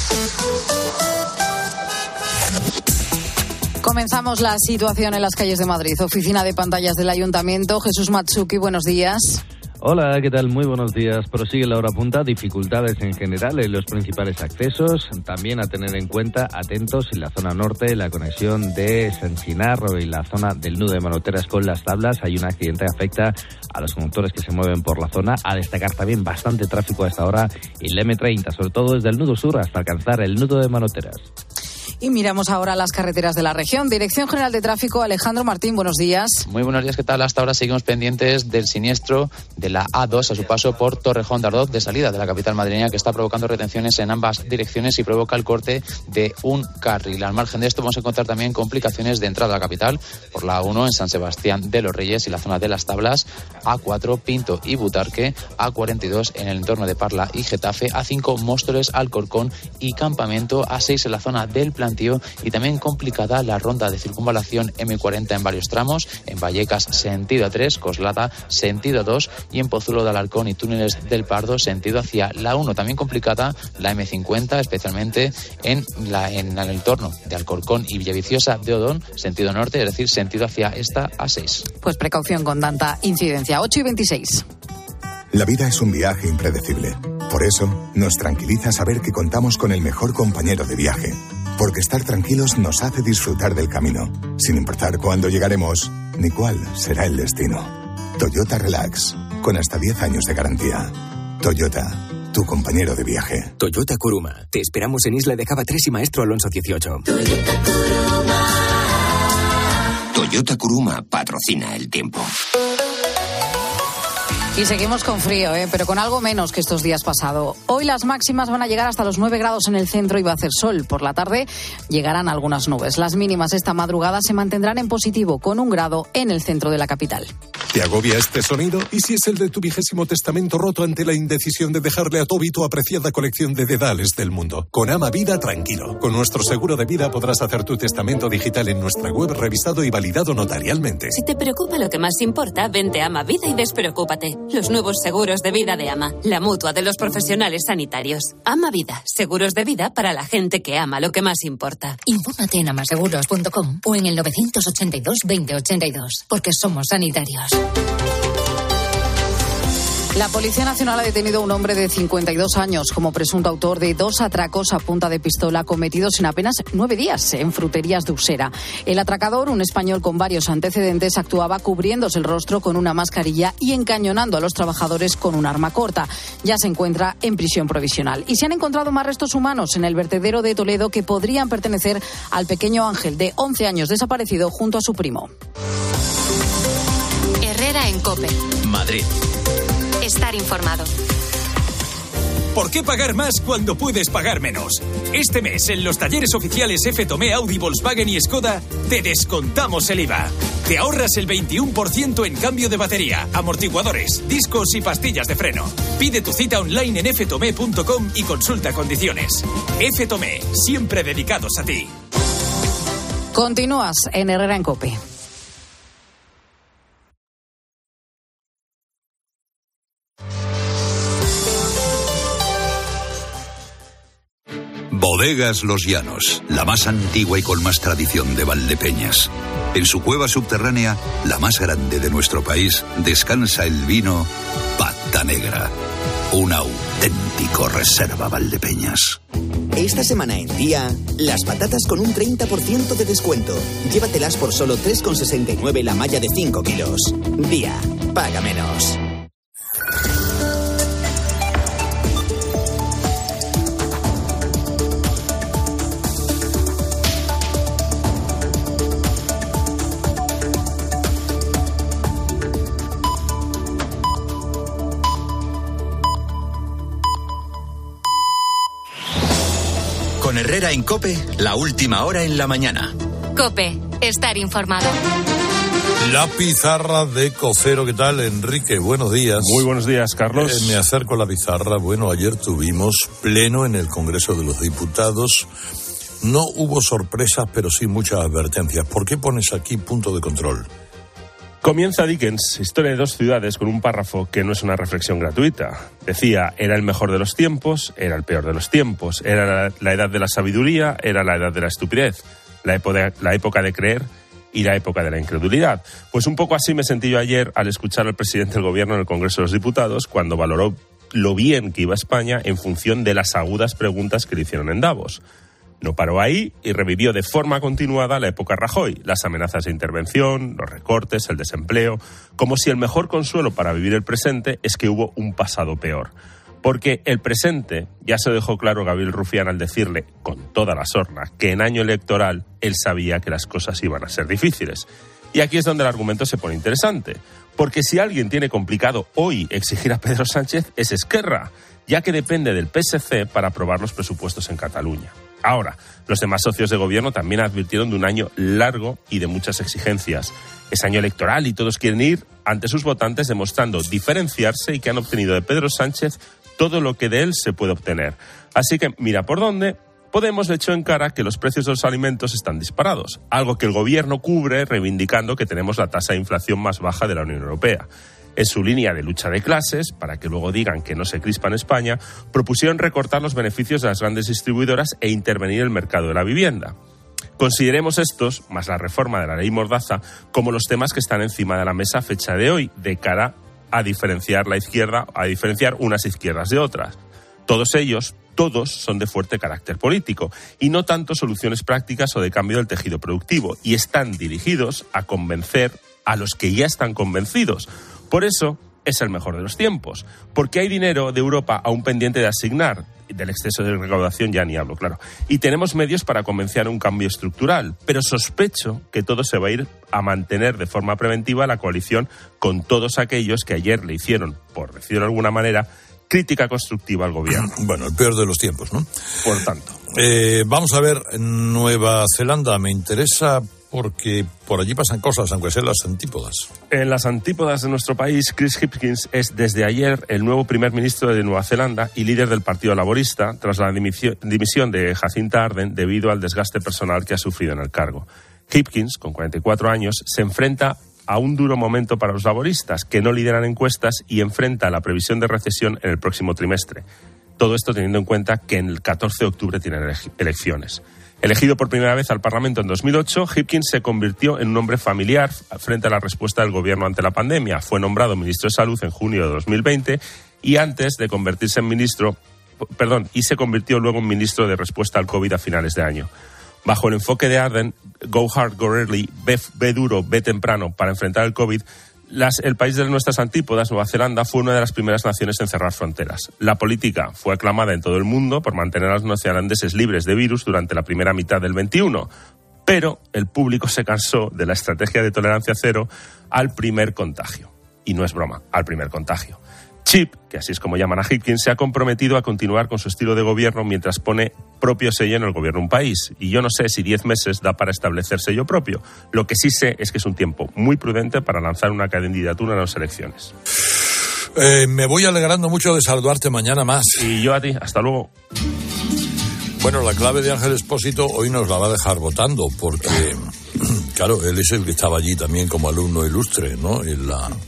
[SPEAKER 1] Comenzamos la situación en las calles de Madrid. Oficina de pantallas del Ayuntamiento. Jesús Matsuki, buenos días.
[SPEAKER 8] Hola, ¿qué tal? Muy buenos días. Prosigue la hora punta, dificultades en general en los principales accesos. También a tener en cuenta, atentos, en la zona norte, la conexión de San Chinarro y la zona del nudo de Manoteras con Las Tablas. Hay un accidente que afecta a los conductores que se mueven por la zona. A destacar también bastante tráfico a esta hora en la M30, sobre todo desde el nudo sur hasta alcanzar el nudo de Manoteras.
[SPEAKER 1] Y miramos ahora las carreteras de la región. Dirección General de Tráfico, Alejandro Martín, buenos días.
[SPEAKER 9] Muy buenos días, ¿qué tal? Hasta ahora seguimos pendientes del siniestro de la A2 a su paso por Torrejón de Ardoz, de salida de la capital madrileña, que está provocando retenciones en ambas direcciones y provoca el corte de un carril. Al margen de esto vamos a encontrar también complicaciones de entrada a la capital por la A1 en San Sebastián de los Reyes y la zona de Las Tablas, A4 Pinto y Butarque, A42 en el entorno de Parla y Getafe, A5 Móstoles, Alcorcón y Campamento, A6 en la zona del Plantío y también complicada la ronda de circunvalación M40 en varios tramos, en Vallecas sentido A3, Coslada sentido A2 y en Pozuelo de Alarcón y túneles del Pardo sentido hacia la 1. También complicada la M50, especialmente en el entorno de Alcorcón y Villaviciosa de Odón, sentido norte, es decir, sentido hacia esta A6.
[SPEAKER 1] Pues precaución con tanta incidencia. 8:26.
[SPEAKER 11] La vida es un viaje impredecible. Por eso, nos tranquiliza saber que contamos con el mejor compañero de viaje. Porque estar tranquilos nos hace disfrutar del camino, sin importar cuándo llegaremos ni cuál será el destino. Toyota Relax, con hasta 10 años de garantía. Toyota, tu compañero de viaje.
[SPEAKER 23] Toyota Kuruma. Te esperamos en Isla de Java 3 y Maestro Alonso 18.
[SPEAKER 26] Toyota Kuruma. Toyota Kuruma patrocina el tiempo.
[SPEAKER 1] Y seguimos con frío, pero con algo menos que estos días pasados. Hoy las máximas van a llegar hasta los 9 grados en el centro y va a hacer sol. Por la tarde llegarán algunas nubes. Las mínimas esta madrugada se mantendrán en positivo, con 1 grado en el centro de la capital.
[SPEAKER 27] ¿Te agobia este sonido? ¿Y si es el de tu 20º testamento roto ante la indecisión de dejarle a Toby tu apreciada colección de dedales del mundo? Con Ama Vida, tranquilo. Con nuestro seguro de vida podrás hacer tu testamento digital en nuestra web, revisado y validado notarialmente.
[SPEAKER 28] Si te preocupa lo que más importa, vente a Ama Vida y despreocúpate. Los nuevos seguros de vida de Ama, la mutua de los profesionales sanitarios. Ama Vida, seguros de vida para la gente que ama lo que más importa.
[SPEAKER 29] Infórmate en amaseguros.com o en el 982 2082, porque somos sanitarios.
[SPEAKER 1] La Policía Nacional ha detenido a un hombre de 52 años como presunto autor de 2 atracos a punta de pistola cometidos en apenas 9 días en fruterías de Usera. El atracador, un español con varios antecedentes, actuaba cubriéndose el rostro con una mascarilla y encañonando a los trabajadores con un arma corta. Ya se encuentra en prisión provisional. Y se han encontrado más restos humanos en el vertedero de Toledo que podrían pertenecer al pequeño Ángel, de 11 años, desaparecido junto a su primo.
[SPEAKER 2] Herrera en COPE.
[SPEAKER 24] Madrid.
[SPEAKER 2] Estar informado.
[SPEAKER 30] ¿Por qué pagar más cuando puedes pagar menos? Este mes, en los talleres oficiales F. Tomé, Audi, Volkswagen y Skoda, te descontamos el IVA. Te ahorras el 21% en cambio de batería, amortiguadores, discos y pastillas de freno. Pide tu cita online en ftome.com y consulta condiciones. F. Tomé, siempre dedicados a ti.
[SPEAKER 1] Continúas en Herrera en COPE.
[SPEAKER 4] Bodegas Los Llanos, la más antigua y con más tradición de Valdepeñas. En su cueva subterránea, la más grande de nuestro país, descansa el vino Pata. Punta Negra, un auténtico reserva Valdepeñas.
[SPEAKER 10] Esta semana en Día, las patatas con un 30% de descuento. Llévatelas por solo 3,69 la malla de 5 kilos. Día, paga menos.
[SPEAKER 24] Con Herrera en COPE, la última hora en la mañana.
[SPEAKER 2] COPE, estar informado.
[SPEAKER 3] La pizarra de Cocero, ¿qué tal, Enrique? Buenos días.
[SPEAKER 12] Muy buenos días, Carlos.
[SPEAKER 3] Me acerco a la pizarra. Bueno, ayer tuvimos pleno en el Congreso de los Diputados. No hubo sorpresas, pero sí muchas advertencias. ¿Por qué pones aquí punto de control?
[SPEAKER 12] Comienza Dickens, Historia de dos ciudades, con un párrafo que no es una reflexión gratuita. Decía, era el mejor de los tiempos, era el peor de los tiempos, era la edad de la sabiduría, era la edad de la estupidez, la época de creer y la época de la incredulidad. Pues un poco así me sentí yo ayer al escuchar al presidente del Gobierno en el Congreso de los Diputados cuando valoró lo bien que iba España en función de las agudas preguntas que le hicieron en Davos. No paró ahí y revivió de forma continuada la época Rajoy, las amenazas de intervención, los recortes, el desempleo, como si el mejor consuelo para vivir el presente es que hubo un pasado peor. Porque el presente, ya se dejó claro Gabriel Rufián al decirle, con toda la sorna, que en año electoral él sabía que las cosas iban a ser difíciles. Y aquí es donde el argumento se pone interesante. Porque si alguien tiene complicado hoy exigir a Pedro Sánchez es Esquerra, ya que depende del PSC para aprobar los presupuestos en Cataluña. Ahora, los demás socios de gobierno también advirtieron de un año largo y de muchas exigencias. Es año electoral y todos quieren ir ante sus votantes demostrando diferenciarse y que han obtenido de Pedro Sánchez todo lo que de él se puede obtener. Así que, mira por dónde, Podemos le echó en cara que los precios de los alimentos están disparados, algo que el gobierno cubre reivindicando que tenemos la tasa de inflación más baja de la Unión Europea. En su línea de lucha de clases, para que luego digan que no se crispa en España, propusieron recortar los beneficios de las grandes distribuidoras e intervenir en el mercado de la vivienda. Consideremos estos, más la reforma de la ley Mordaza, como los temas que están encima de la mesa a fecha de hoy, de cara a diferenciar la izquierda, a diferenciar unas izquierdas de otras. Todos ellos son de fuerte carácter político y no tanto soluciones prácticas o de cambio del tejido productivo, y están dirigidos a convencer a los que ya están convencidos. Por eso es el mejor de los tiempos, porque hay dinero de Europa aún pendiente de asignar, del exceso de recaudación ya ni hablo, claro, y tenemos medios para convencer un cambio estructural, pero sospecho que todo se va a ir a mantener de forma preventiva la coalición con todos aquellos que ayer le hicieron, por decirlo de alguna manera, crítica constructiva al gobierno.
[SPEAKER 3] Bueno, el peor de los tiempos, ¿no?
[SPEAKER 12] Por tanto.
[SPEAKER 3] Vamos a ver Nueva Zelanda. Me interesa porque por allí pasan cosas, aunque sean las antípodas.
[SPEAKER 12] En las antípodas de nuestro país, Chris Hipkins es desde ayer el nuevo primer ministro de Nueva Zelanda y líder del Partido Laborista tras la dimisión de Jacinta Ardern debido al desgaste personal que ha sufrido en el cargo. Hipkins, con 44 años, se enfrenta a un duro momento para los laboristas, que no lideran encuestas, y enfrenta la previsión de recesión en el próximo trimestre. Todo esto teniendo en cuenta que en el 14 de octubre tienen elecciones. Elegido por primera vez al Parlamento en 2008, Hipkins se convirtió en un hombre familiar frente a la respuesta del gobierno ante la pandemia. Fue nombrado ministro de Salud en junio de 2020 y antes de convertirse en y se convirtió luego en ministro de respuesta al COVID a finales de año. Bajo el enfoque de Ardern, Go Hard, Go Early, ve duro, ve temprano para enfrentar el COVID, el país de nuestras antípodas, Nueva Zelanda, fue una de las primeras naciones en cerrar fronteras. La política fue aclamada en todo el mundo por mantener a los neozelandeses libres de virus durante la primera mitad del 21, pero el público se cansó de la estrategia de tolerancia cero al primer contagio. Y no es broma, al primer contagio. Chip, que así es como llaman a Hipkins, se ha comprometido a continuar con su estilo de gobierno mientras pone propio sello en el gobierno de un país. Y yo no sé si 10 meses da para establecer sello propio. Lo que sí sé es que es un tiempo muy prudente para lanzar una candidatura en las elecciones.
[SPEAKER 3] Me voy alegrando mucho de saludarte mañana más.
[SPEAKER 12] Y yo a ti. Hasta luego.
[SPEAKER 3] Bueno, la clave de Ángel Expósito hoy nos la va a dejar votando porque, claro, él es el que estaba allí también como alumno ilustre, ¿no?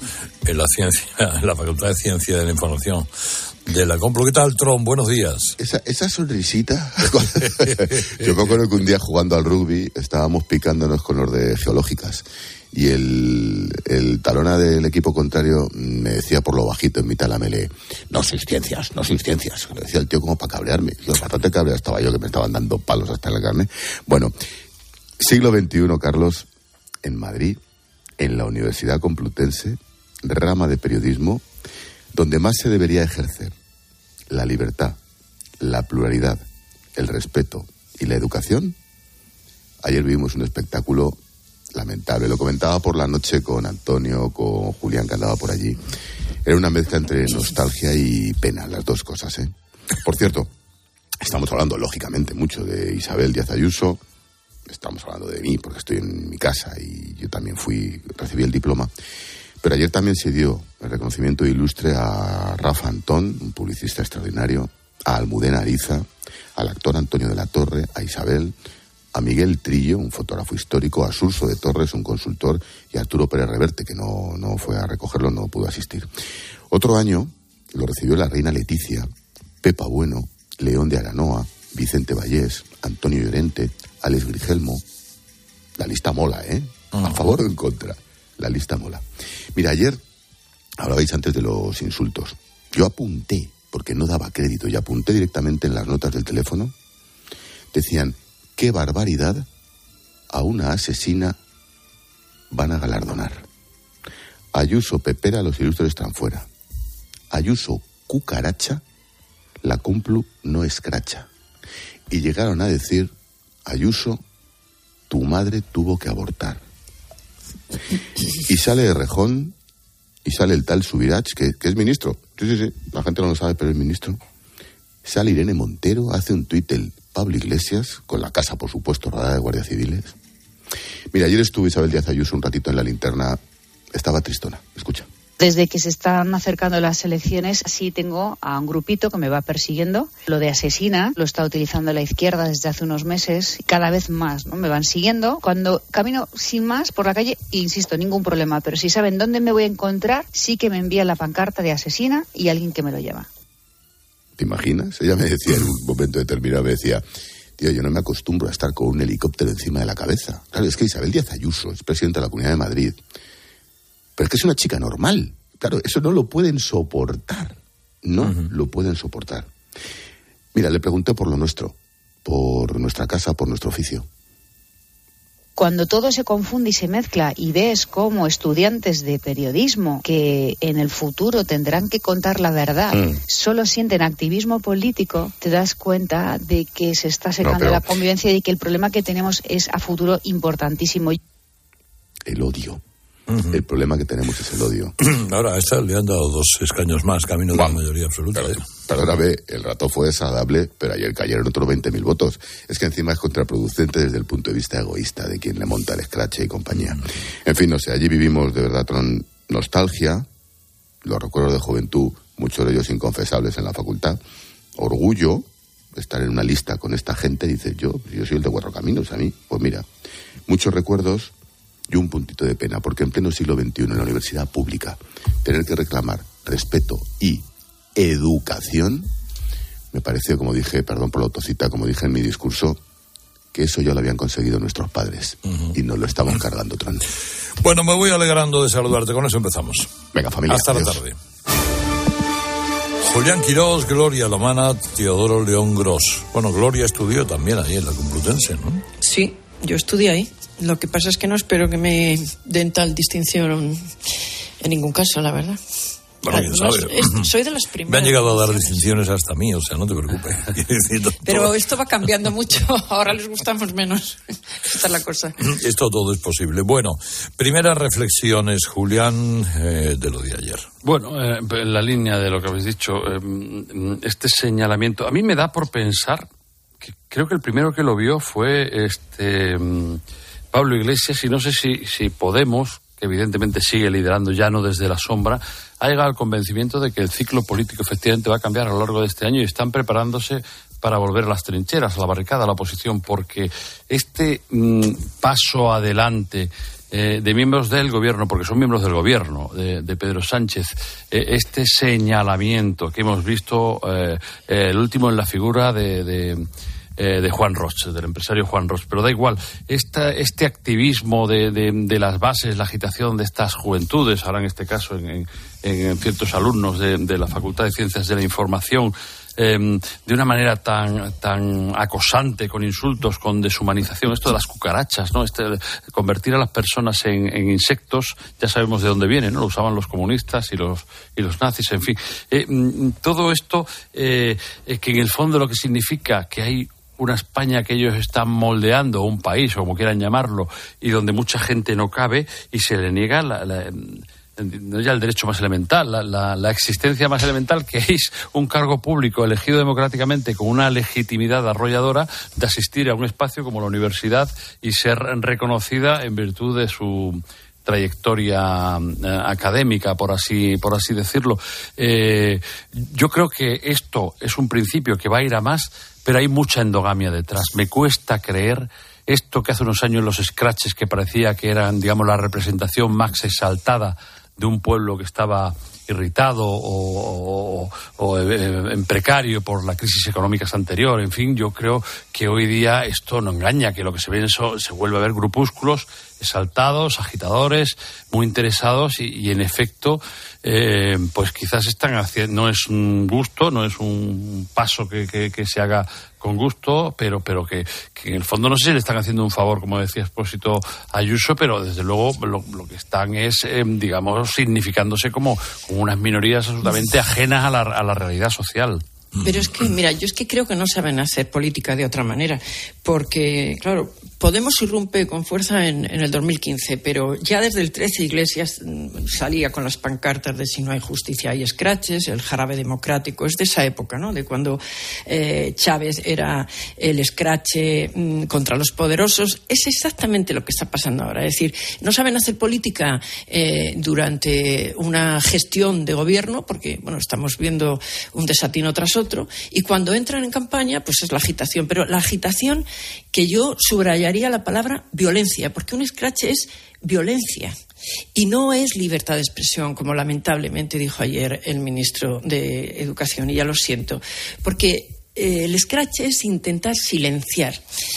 [SPEAKER 3] en la Facultad de Ciencia de la Información de la Complu. ¿Qué tal, Tron? Buenos días.
[SPEAKER 5] Esa sonrisita. Yo me acuerdo que un día jugando al rugby estábamos picándonos con los de geológicas y el talona del equipo contrario me decía por lo bajito en mitad de la melee: no sois ciencias. Le decía el tío como para cabrearme. Yo bastante cabreado estaba yo, que me estaban dando palos hasta en la carne. Bueno, siglo XXI, Carlos, en Madrid, en la Universidad Complutense, rama de periodismo, donde más se debería ejercer la libertad, la pluralidad, el respeto y la educación. Ayer vimos un espectáculo lamentable. Lo comentaba por la noche con Antonio, con Julián, que andaba por allí. Era una mezcla entre nostalgia y pena, las dos cosas, ¿eh? Por cierto, estamos hablando, lógicamente, mucho de Isabel Díaz Ayuso. Estamos hablando de mí, porque estoy en mi casa y yo también recibí el diploma. Pero ayer también se dio el reconocimiento ilustre a Rafa Antón, un publicista extraordinario, a Almudena Ariza, al actor Antonio de la Torre, a Isabel, a Miguel Trillo, un fotógrafo histórico, a Surso de Torres, un consultor, y a Arturo Pérez Reverte, que no fue a recogerlo, no pudo asistir. Otro año lo recibió la reina Leticia, Pepa Bueno, León de Aranoa, Vicente Vallés, Antonio Llorente, Alex Grigelmo. La lista mola, ¿eh? ¿A favor o en contra? La lista mola. Mira, ayer hablabais antes de los insultos. Yo apunté, porque no daba crédito, y apunté directamente en las notas del teléfono. Decían: qué barbaridad, a una asesina van a galardonar. Ayuso Pepera, los ilustres están fuera. Ayuso cucaracha, la Complu no escracha. Y llegaron a decir: Ayuso, tu madre tuvo que abortar. Y sale Errejón, y sale el tal Subirach, que es ministro. Sí, la gente no lo sabe, pero es ministro. Sale Irene Montero, hace un tuit el Pablo Iglesias, con la casa, por supuesto, rodeada de guardias civiles. Mira, ayer estuvo Isabel Díaz Ayuso un ratito en la linterna. Estaba tristona. Escucha.
[SPEAKER 13] Desde que se están acercando las elecciones, sí tengo a un grupito que me va persiguiendo. Lo de asesina lo está utilizando la izquierda desde hace unos meses, cada vez más, ¿no? Me van siguiendo. Cuando camino sin más por la calle, insisto, ningún problema, pero si saben dónde me voy a encontrar, sí que me envían la pancarta de asesina y alguien que me lo lleva.
[SPEAKER 5] ¿Te imaginas? Ella me decía en un momento determinado, me decía: tío, yo no me acostumbro a estar con un helicóptero encima de la cabeza. Claro, es que Isabel Díaz Ayuso es presidenta de la Comunidad de Madrid. Pero es que es una chica normal. Claro, eso no lo pueden soportar. No lo pueden soportar. Mira, le pregunté por lo nuestro, por nuestra casa, por nuestro oficio.
[SPEAKER 13] Cuando todo se confunde y se mezcla y ves como estudiantes de periodismo que en el futuro tendrán que contar la verdad, solo sienten activismo político, te das cuenta de que se está secando la convivencia y que el problema que tenemos es a futuro importantísimo.
[SPEAKER 5] El odio. El problema que tenemos es el odio.
[SPEAKER 3] Ahora, a esta le han dado 2 escaños más, camino de la mayoría absoluta.
[SPEAKER 5] Perdóname, el rato fue desagradable, pero ayer cayeron otros 20.000 votos. Es que encima es contraproducente desde el punto de vista egoísta de quien le monta el escrache y compañía. En fin, no sé, allí vivimos de verdad con nostalgia, los recuerdos de juventud, muchos de ellos inconfesables en la facultad, orgullo, estar en una lista con esta gente. Dices, yo soy el de Cuatro Caminos, a mí. Pues mira, muchos recuerdos y un puntito de pena, porque en pleno siglo XXI, en la universidad pública, tener que reclamar respeto y educación, me pareció, como dije, perdón por la autocita, como dije en mi discurso, que eso ya lo habían conseguido nuestros padres y nos lo estamos cargando, Tron.
[SPEAKER 3] Bueno, me voy alegrando de saludarte, con eso empezamos.
[SPEAKER 5] Venga, familia.
[SPEAKER 3] Hasta la tarde. Julián Quirós, Gloria Lomana, Teodoro León Gros. Bueno, Gloria estudió también ahí en la Complutense, ¿no?
[SPEAKER 15] Sí, yo estudié ahí. Lo que pasa es que no espero que me den tal distinción en ningún caso, la verdad.
[SPEAKER 3] Bueno, quién sabe.
[SPEAKER 15] Soy de las primeras.
[SPEAKER 3] Me han llegado a dar distinciones hasta a mí, o sea, no te preocupes.
[SPEAKER 15] Pero esto va cambiando mucho. Ahora les gustamos menos. Esta es la cosa.
[SPEAKER 3] Esto todo es posible. Bueno, primeras reflexiones, Julián, de lo de ayer.
[SPEAKER 16] Bueno, en la línea de lo que habéis dicho, este señalamiento, a mí me da por pensar que creo que el primero que lo vio fue Pablo Iglesias, y no sé si Podemos, que evidentemente sigue liderando ya no desde la sombra, ha llegado al convencimiento de que el ciclo político efectivamente va a cambiar a lo largo de este año y están preparándose para volver a las trincheras, a la barricada, a la oposición, porque este paso adelante de miembros del gobierno, porque son miembros del gobierno de Pedro Sánchez, este señalamiento que hemos visto, el último en la figura de Juan Roch, del empresario Juan Roch, pero da igual, este activismo de las bases, la agitación de estas juventudes, ahora en este caso en ciertos alumnos de la Facultad de Ciencias de la Información, de una manera tan acosante, con insultos, con deshumanización, esto de las cucarachas, ¿no? Convertir a las personas en insectos, ya sabemos de dónde viene, ¿no? Lo usaban los comunistas y los nazis, en fin. Todo esto, que en el fondo lo que significa que hay una España que ellos están moldeando, un país, o como quieran llamarlo, y donde mucha gente no cabe y se le niega no ya el derecho más elemental, la existencia más elemental, que es un cargo público elegido democráticamente con una legitimidad arrolladora de asistir a un espacio como la universidad y ser reconocida en virtud de su trayectoria académica, por así decirlo. Yo creo que esto es un principio que va a ir a más, pero hay mucha endogamia detrás. Me cuesta creer esto que hace unos años los scratches, que parecía que eran, digamos, la representación más exaltada de un pueblo que estaba irritado o en precario por la crisis económica anterior. En fin, yo creo que hoy día esto no engaña, que lo que se ve se vuelve a ver grupúsculos exaltados, agitadores, muy interesados y en efecto, pues quizás están haciendo, no es un gusto, no es un paso que se haga con gusto, pero que en el fondo no sé si le están haciendo un favor, como decía Expósito Ayuso, pero desde luego lo que están es, digamos, significándose como unas minorías absolutamente ajenas a la realidad social.
[SPEAKER 15] Pero es que, mira, yo es que creo que no saben hacer política de otra manera, porque, claro, Podemos irrumpe con fuerza en el 2015, pero ya desde el 13 Iglesias salía con las pancartas de si no hay justicia hay escraches, el jarabe democrático, es de esa época, ¿no? De cuando Chávez era el escrache contra los poderosos. Es exactamente lo que está pasando ahora, es decir, no saben hacer política durante una gestión de gobierno, porque, bueno, estamos viendo un desatino tras otro, y cuando entran en campaña, pues es la agitación, pero la agitación que yo subrayaría la palabra violencia, porque un escrache es violencia y no es libertad de expresión, como lamentablemente dijo ayer el ministro de Educación, y ya lo siento, porque el escrache es intentar silenciar,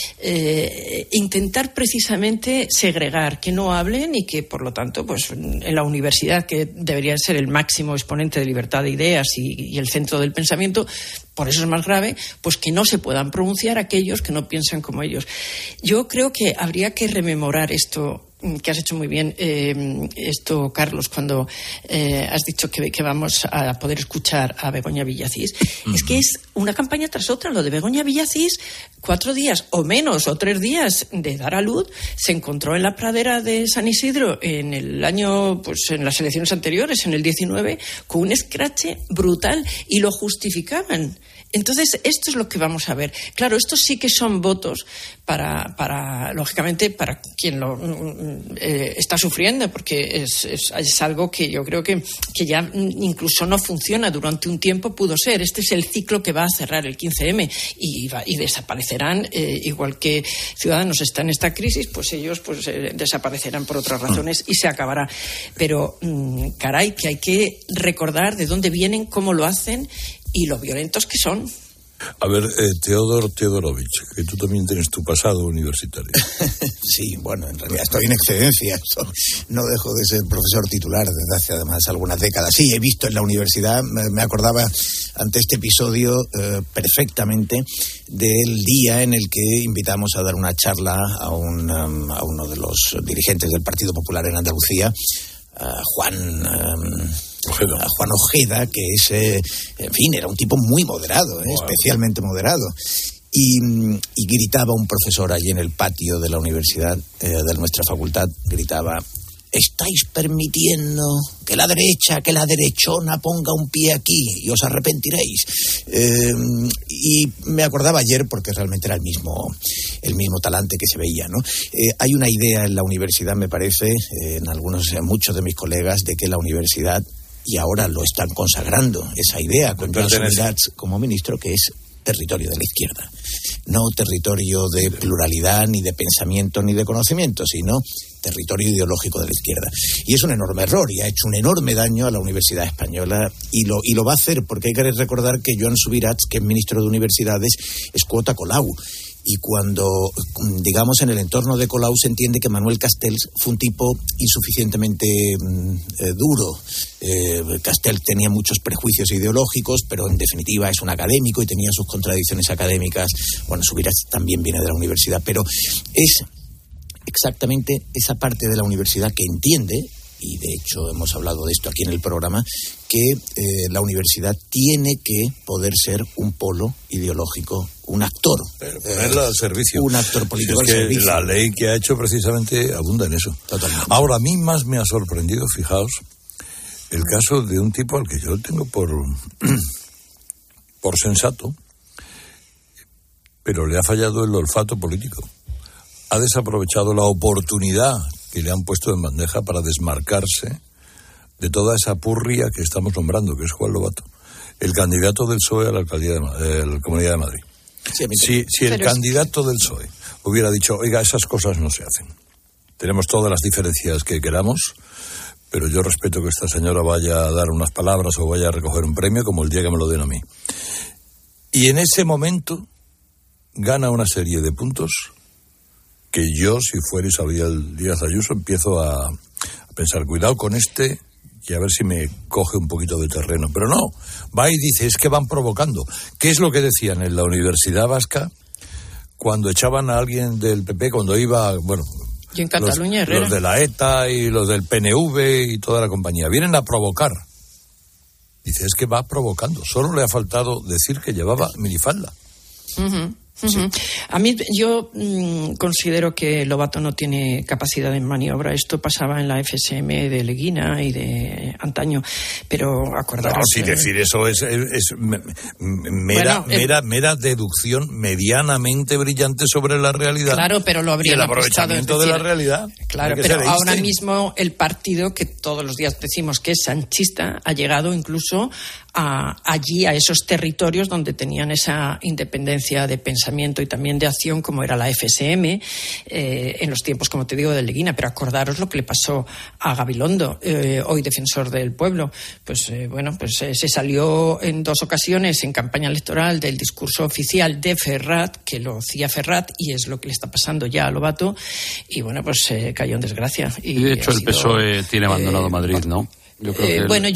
[SPEAKER 15] intentar precisamente segregar, que no hablen y que, por lo tanto, pues en la universidad, que debería ser el máximo exponente de libertad de ideas y el centro del pensamiento, por eso es más grave, pues que no se puedan pronunciar aquellos que no piensan como ellos. Yo creo que habría que rememorar esto que has hecho muy bien, esto, Carlos, cuando has dicho que vamos a poder escuchar a Begoña Villacís. Es que es una campaña tras otra. Lo de Begoña Villacís, 4 días o menos, o 3 días de dar a luz, se encontró en la pradera de San Isidro en el año, pues en las elecciones anteriores, en el 19, con un escrache brutal, y lo justificaban. Entonces, esto es lo que vamos a ver. Claro, estos sí que son votos para lógicamente, para quien lo está sufriendo, porque es algo que yo creo que ya incluso no funciona. Durante un tiempo pudo ser. Este es el ciclo que va a cerrar el 15M y desaparecerán, igual que Ciudadanos está en esta crisis, pues ellos desaparecerán por otras razones y se acabará. Pero, caray, que hay que recordar de dónde vienen, cómo lo hacen y lo violentos que son.
[SPEAKER 3] A ver, Teodor Teodorovich, que tú también tienes tu pasado universitario.
[SPEAKER 6] Sí, bueno, en realidad estoy en excedencia. No dejo de ser profesor titular desde hace además algunas décadas. Sí, he visto en la universidad, me acordaba ante este episodio perfectamente del día en el que invitamos a dar una charla a uno de los dirigentes del Partido Popular en Andalucía, a Juan Ojeda, que es, en fin, era un tipo muy moderado, especialmente moderado. Y gritaba un profesor allí en el patio de la universidad, de nuestra facultad, gritaba: estáis permitiendo que la derecha, que la derechona ponga un pie aquí y os arrepentiréis. Y me acordaba ayer, porque realmente era el mismo talante que se veía, ¿no? Hay una idea en la universidad, me parece, en muchos de mis colegas, de que la universidad, y ahora lo están consagrando, esa idea con Joan Subirats como ministro, que es territorio de la izquierda, no territorio de pluralidad, ni de pensamiento, ni de conocimiento, sino territorio ideológico de la izquierda. Y es un enorme error y ha hecho un enorme daño a la Universidad Española y lo va a hacer, porque hay que recordar que Joan Subirats, que es ministro de Universidades, es quota Colau. Y cuando, digamos, en el entorno de Colau se entiende que Manuel Castells fue un tipo insuficientemente duro. Castells tenía muchos prejuicios ideológicos, pero en definitiva es un académico y tenía sus contradicciones académicas. Bueno, Subirats también viene de la universidad, pero es exactamente esa parte de la universidad que entiende, y de hecho hemos hablado de esto aquí en el programa, que la universidad tiene que poder ser un polo ideológico, un actor.
[SPEAKER 3] Pero ponerla al servicio.
[SPEAKER 6] Un actor político
[SPEAKER 3] al servicio. La ley que ha hecho precisamente abunda en eso.
[SPEAKER 6] Totalmente.
[SPEAKER 3] Ahora, a mí más me ha sorprendido, fijaos, el caso de un tipo al que yo tengo por sensato, pero le ha fallado el olfato político. Ha desaprovechado la oportunidad que le han puesto en bandeja para desmarcarse de toda esa purria que estamos nombrando, que es Juan Lobato, el candidato del PSOE a la alcaldía de la Comunidad de Madrid. Si el candidato del PSOE hubiera dicho, oiga, esas cosas no se hacen, tenemos todas las diferencias que queramos, pero yo respeto que esta señora vaya a dar unas palabras o vaya a recoger un premio como el día que me lo den a mí. Y en ese momento gana una serie de puntos que yo, si fuera Isabel Díaz Ayuso, empiezo a pensar, cuidado con este, y a ver si me coge un poquito de terreno. Pero no, va y dice, es que van provocando. ¿Qué es lo que decían en la Universidad Vasca cuando echaban a alguien del PP, cuando iba, bueno,
[SPEAKER 15] y en Cataluña,
[SPEAKER 3] los de la ETA y los del PNV y toda la compañía? Vienen a provocar. Dice, es que va provocando. Solo le ha faltado decir que llevaba minifalda.
[SPEAKER 15] Uh-huh. Sí. A mí, yo considero que Lobato no tiene capacidad de maniobra. Esto pasaba en la FSM de Leguina y de antaño, pero acordaros...
[SPEAKER 3] No, si decir eso es mera deducción medianamente brillante sobre la realidad.
[SPEAKER 15] Claro, pero lo habría
[SPEAKER 3] aprovechamiento de la realidad.
[SPEAKER 15] Claro, pero ahora mismo el partido, que todos los días decimos que es sanchista, ha llegado incluso allí, a esos territorios donde tenían esa independencia de pensamiento y también de acción, como era la FSM, en los tiempos, como te digo, de Leguina. Pero acordaros lo que le pasó a Gabilondo, hoy defensor del pueblo. Pues se salió en 2 ocasiones en campaña electoral del discurso oficial de Ferrat, que lo hacía Ferrat, y es lo que le está pasando ya a Lobato, y bueno, pues cayó en desgracia.
[SPEAKER 16] Y de hecho el PSOE tiene abandonado Madrid, ¿no? Yo creo que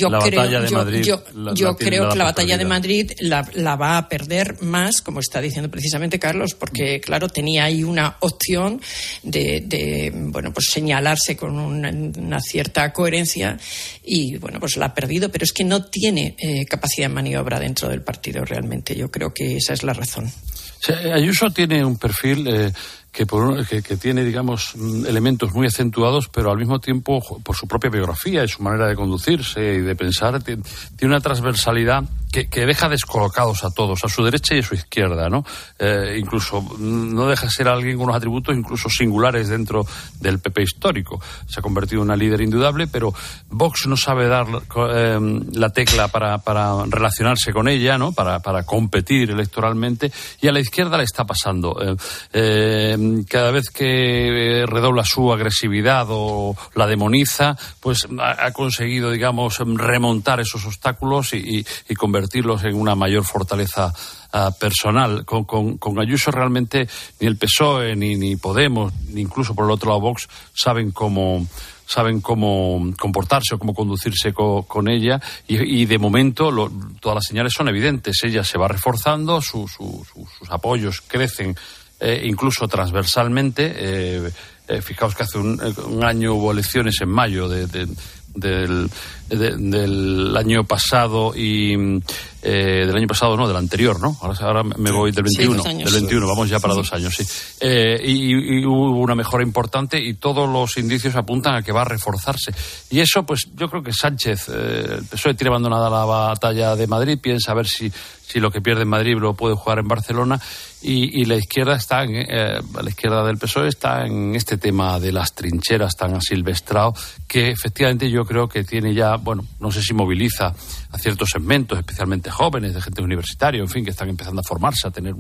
[SPEAKER 15] yo creo que la batalla de Madrid la va a perder más, como está diciendo precisamente Carlos, porque claro, tenía ahí una opción de señalarse con una cierta coherencia y bueno, pues la ha perdido, pero es que no tiene capacidad de maniobra dentro del partido realmente. Yo creo que esa es la razón.
[SPEAKER 16] Sí, Ayuso tiene un perfil que tiene, digamos, elementos muy acentuados, pero al mismo tiempo, por su propia biografía y su manera de conducirse y de pensar, tiene una transversalidad que deja descolocados a todos, a su derecha y a su izquierda, ¿no? Incluso no deja de ser alguien con unos atributos incluso singulares dentro del PP histórico. Se ha convertido en una líder indudable, pero Vox no sabe dar la tecla para relacionarse con ella, ¿no? Para competir electoralmente, y a la izquierda le está pasando. Cada vez que redobla su agresividad o la demoniza, pues ha conseguido, digamos, remontar esos obstáculos y convertirlos en una mayor fortaleza personal. Con Ayuso realmente ni el PSOE, ni Podemos, ni incluso por el otro lado Vox saben cómo comportarse o cómo conducirse con ella, y de momento todas las señales son evidentes. Ella se va reforzando, sus apoyos crecen incluso transversalmente. Fijaos que hace un año hubo elecciones en mayo del año pasado del anterior, ¿no? Ahora me voy del 21, del 21, vamos ya para 2 años, sí. Y hubo una mejora importante y todos los indicios apuntan a que va a reforzarse. Y eso, pues yo creo que Sánchez, el PSOE tiene abandonada la batalla de Madrid, piensa a ver si lo que pierde en Madrid lo puede jugar en Barcelona, y la izquierda la izquierda del PSOE está en este tema de las trincheras tan asilvestrado, que efectivamente yo creo que tiene ya, bueno, no sé si moviliza a ciertos segmentos, especialmente jóvenes, de gente universitaria, en fin, que están empezando a formarse, a tener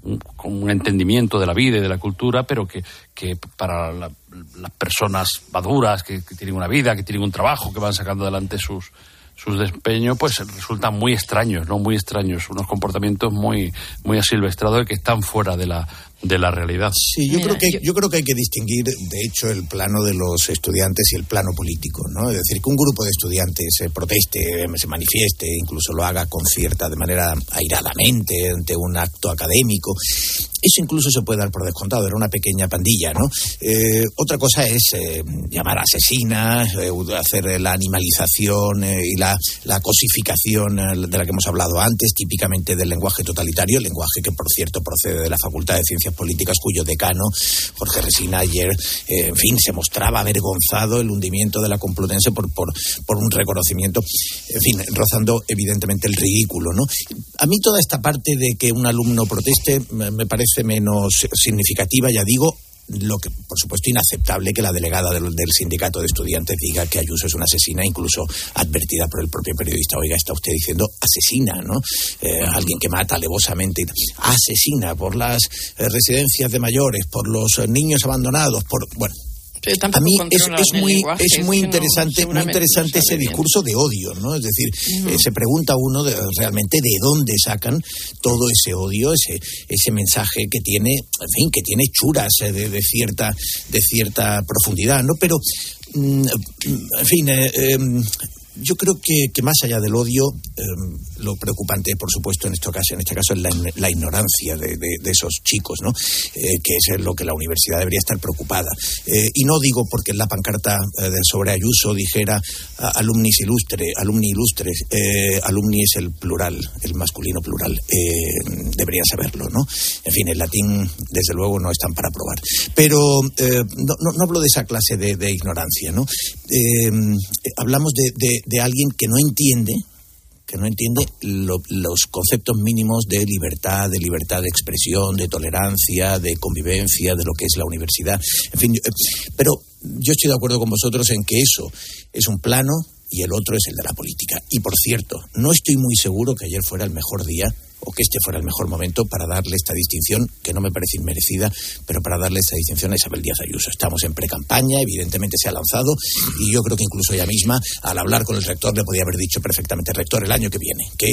[SPEAKER 16] un entendimiento de la vida y de la cultura, pero que para las personas maduras que tienen una vida, que tienen un trabajo, que van sacando adelante sus desempeños, pues resultan muy extraños, ¿no? Muy extraños, unos comportamientos muy asilvestrados y que están fuera de la realidad.
[SPEAKER 6] Sí, yo creo que hay que distinguir, de hecho, el plano de los estudiantes y el plano político, ¿no? Es decir, que un grupo de estudiantes proteste, se manifieste, incluso lo haga de manera airadamente ante un acto académico, eso incluso se puede dar por descontado, era una pequeña pandilla, ¿no? Otra cosa es llamar asesina, hacer la animalización y la cosificación de la que hemos hablado antes, típicamente del lenguaje totalitario, el lenguaje que, por cierto, procede de la Facultad de Ciencias Políticas, cuyo decano, Jorge Resina, ayer, en fin, se mostraba avergonzado el hundimiento de la Complutense por un reconocimiento, en fin, rozando evidentemente el ridículo, ¿no? A mí toda esta parte de que un alumno proteste me parece menos significativa, ya digo. Lo que, por supuesto, inaceptable que la delegada del sindicato de estudiantes diga que Ayuso es una asesina, incluso advertida por el propio periodista. Oiga, está usted diciendo asesina, ¿no? Alguien que mata alevosamente. Asesina por las residencias de mayores, por los niños abandonados, bueno. A mí es muy interesante ese discurso de odio, ¿no? Es decir, se pregunta uno realmente de dónde sacan todo ese odio, ese mensaje que tiene, en fin, que tiene churas de cierta profundidad, ¿no? Pero, en fin, yo creo que más allá del odio, lo preocupante, por supuesto, en este caso es la ignorancia de esos chicos, ¿no? Que es lo que la universidad debería estar preocupada. Y no digo porque en la pancarta sobre Ayuso dijera alumni ilustres, alumni es el plural, el masculino plural. Deberían saberlo, ¿no? En fin, el latín, desde luego, no están para probar. Pero no hablo de esa clase de ignorancia, ¿no? Hablamos de alguien que no entiende los conceptos mínimos de libertad de expresión, de tolerancia, de convivencia, de lo que es la universidad. En fin, pero yo estoy de acuerdo con vosotros en que eso es un plano y el otro es el de la política. Y, por cierto, no estoy muy seguro que ayer fuera el mejor día o que este fuera el mejor momento para darle esta distinción, que no me parece inmerecida, pero para darle esta distinción a Isabel Díaz Ayuso. Estamos en precampaña, evidentemente se ha lanzado, y yo creo que incluso ella misma, al hablar con el rector, le podía haber dicho perfectamente: rector, el año que viene, que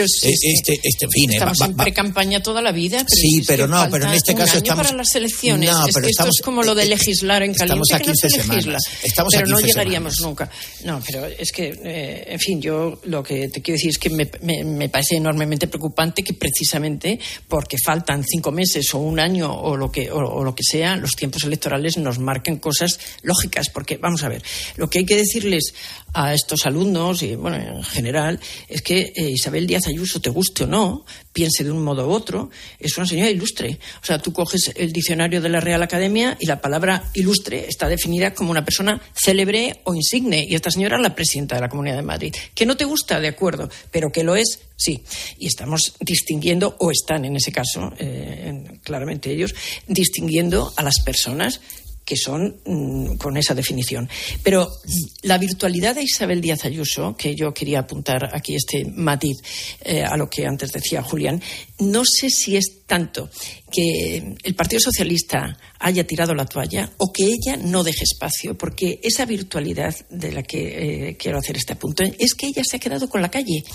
[SPEAKER 6] en fin...
[SPEAKER 15] Estamos en precampaña toda la vida.
[SPEAKER 6] Pero pero en este caso estamos...
[SPEAKER 15] para las elecciones. Esto es como lo de legislar en caliente,
[SPEAKER 6] estamos a 15 semanas.
[SPEAKER 15] Pero no llegaríamos nunca. No, pero es que, en fin, yo lo que te quiero decir es que me parece enormemente preocupante que precisamente porque faltan 5 meses o un año o lo que sea, los tiempos electorales nos marcan cosas lógicas, porque vamos a ver, lo que hay que decirles a estos alumnos y bueno, en general, es que Isabel Díaz Ayuso, te guste o no, piense de un modo u otro, es una señora ilustre. O sea, tú coges el diccionario de la Real Academia y la palabra ilustre está definida como una persona célebre o insigne, y esta señora es la presidenta de la Comunidad de Madrid. ¿Que no te gusta? De acuerdo, pero que lo es, sí. Y estamos distinguiendo, o están en ese caso, claramente ellos, distinguiendo a las personas que son con esa definición. Pero la virtualidad de Isabel Díaz Ayuso, que yo quería apuntar aquí este matiz a lo que antes decía Julián, no sé si es tanto que el Partido Socialista haya tirado la toalla o que ella no deje espacio, porque esa virtualidad de la que quiero hacer este apunte es que ella se ha quedado con la calle.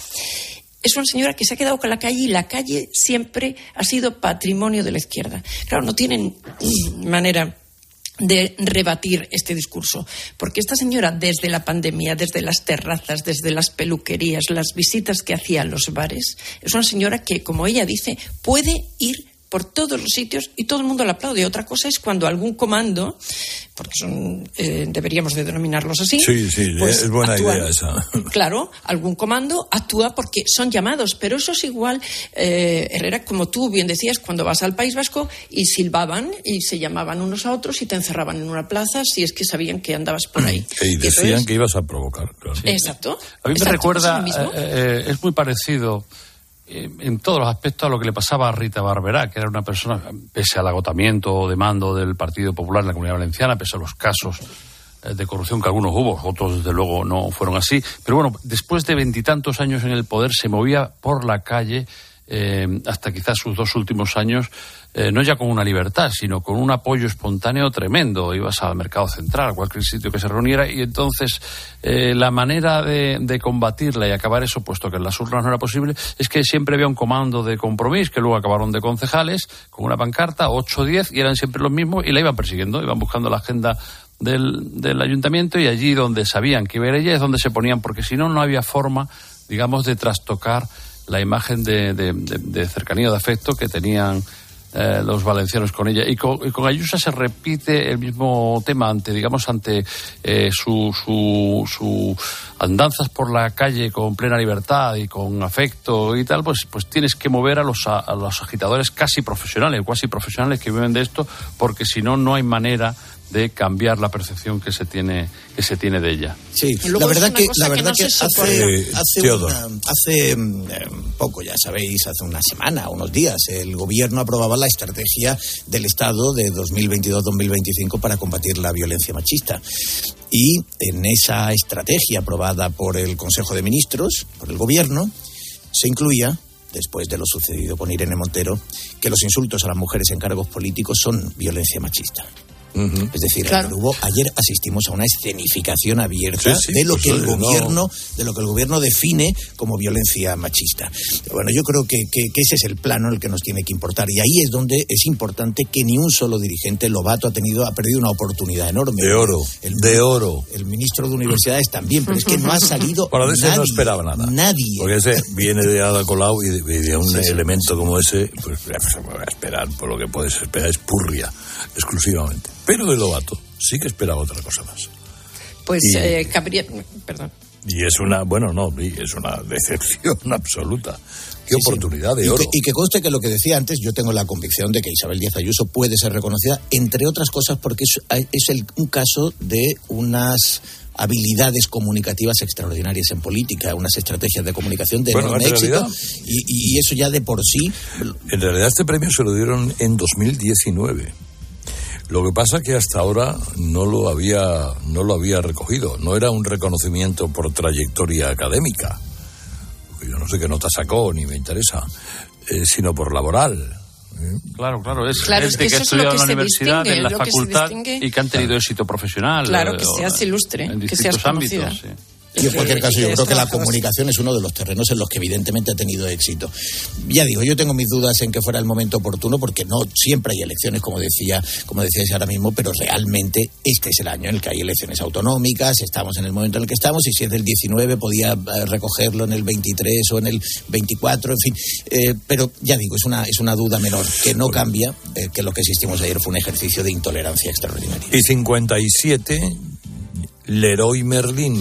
[SPEAKER 15] Es una señora que se ha quedado con la calle, y la calle siempre ha sido patrimonio de la izquierda. Claro, no tienen manera de rebatir este discurso, porque esta señora, desde la pandemia, desde las terrazas, desde las peluquerías, las visitas que hacía a los bares, es una señora que, como ella dice, puede ir por todos los sitios y todo el mundo la aplaude. Otra cosa es cuando algún comando, porque deberíamos de denominarlos así.
[SPEAKER 3] Sí,
[SPEAKER 15] pues
[SPEAKER 3] es buena
[SPEAKER 15] actúan,
[SPEAKER 3] idea esa.
[SPEAKER 15] Claro, algún comando actúa porque son llamados, pero eso es igual, Herrera, como tú bien decías, cuando vas al País Vasco y silbaban y se llamaban unos a otros y te encerraban en una plaza si es que sabían que andabas por ahí.
[SPEAKER 3] Y decían que ibas a provocar. Claro.
[SPEAKER 15] Sí. Exacto.
[SPEAKER 16] A mí me recuerda, es muy parecido en todos los aspectos a lo que le pasaba a Rita Barberá, que era una persona, pese al agotamiento de mando del Partido Popular en la Comunidad Valenciana, pese a los casos de corrupción que algunos hubo, otros desde luego no fueron así, pero bueno, después de 20 y tantos años en el poder se movía por la calle hasta quizás sus 2 últimos años, no ya con una libertad, sino con un apoyo espontáneo tremendo. Ibas al Mercado Central, a cualquier sitio que se reuniera, y entonces la manera de combatirla y acabar eso, puesto que en las urnas no era posible, es que siempre había un comando de Compromís, que luego acabaron de concejales, con una pancarta, 8 o 10, y eran siempre los mismos, y la iban persiguiendo, iban buscando la agenda del ayuntamiento, y allí donde sabían que iba a ir ella es donde se ponían, porque si no, no había forma, digamos, de trastocar la imagen de cercanía, de afecto que tenían los valencianos con ella. Y con Ayuso se repite el mismo tema ante su andanzas por la calle con plena libertad y con afecto y tal, pues tienes que mover a los agitadores casi profesionales que viven de esto, porque si no, no hay manera de cambiar la percepción que se tiene de ella.
[SPEAKER 6] Sí, la verdad que hace poco, ya sabéis, hace una semana, unos días, el gobierno aprobaba la estrategia del Estado de 2022-2025 para combatir la violencia machista. Y en esa estrategia aprobada por el Consejo de Ministros, por el gobierno, se incluía, después de lo sucedido con Irene Montero, que los insultos a las mujeres en cargos políticos son violencia machista. Es decir, claro, ayer asistimos a una escenificación abierta de lo que el gobierno define como violencia machista. Bueno, yo creo que ese es el plano en el que nos tiene que importar, y ahí es donde es importante que ni un solo dirigente Lobato ha perdido una oportunidad enorme.
[SPEAKER 3] De oro.
[SPEAKER 6] El ministro de Universidades también, pero es que no ha salido
[SPEAKER 3] para ese no esperaba nada.
[SPEAKER 6] Nadie.
[SPEAKER 3] Porque ese viene de Ada Colau y de un elemento como ese, pues se puede esperar, por lo que puedes esperar es purria, exclusivamente. Pero de Lobato sí que esperaba otra cosa más.
[SPEAKER 15] Pues perdón.
[SPEAKER 3] Y es una decepción absoluta. Qué oportunidad de oro.
[SPEAKER 6] Y que conste que lo que decía antes, yo tengo la convicción de que Isabel Díaz Ayuso puede ser reconocida, entre otras cosas, porque es un caso de unas habilidades comunicativas extraordinarias en política, unas estrategias de comunicación de enorme éxito, y eso ya de por sí.
[SPEAKER 3] En realidad este premio se lo dieron en 2019. Lo que pasa es que hasta ahora no lo había recogido. No era un reconocimiento por trayectoria académica, porque yo no sé qué nota sacó, ni me interesa, sino por laboral.
[SPEAKER 16] Claro, es gente que ha estudiado en la universidad, en la facultad, y que han tenido éxito profesional.
[SPEAKER 15] Claro, que seas ilustre,
[SPEAKER 16] en
[SPEAKER 15] que seas conocida.
[SPEAKER 16] Ámbitos,
[SPEAKER 6] Y en cualquier caso, yo creo que la comunicación es uno de los terrenos en los que evidentemente ha tenido éxito. Ya digo, yo tengo mis dudas en que fuera el momento oportuno, porque no siempre hay elecciones, como decíais ahora mismo, pero realmente este es el año en el que hay elecciones autonómicas, estamos en el momento en el que estamos, y si es del 19 podía recogerlo en el 23 o en el 24, en fin. Pero ya digo, es una duda menor, que no cambia, que lo que asistimos ayer fue un ejercicio de intolerancia extraordinaria.
[SPEAKER 3] Y 57, Leroy Merlin.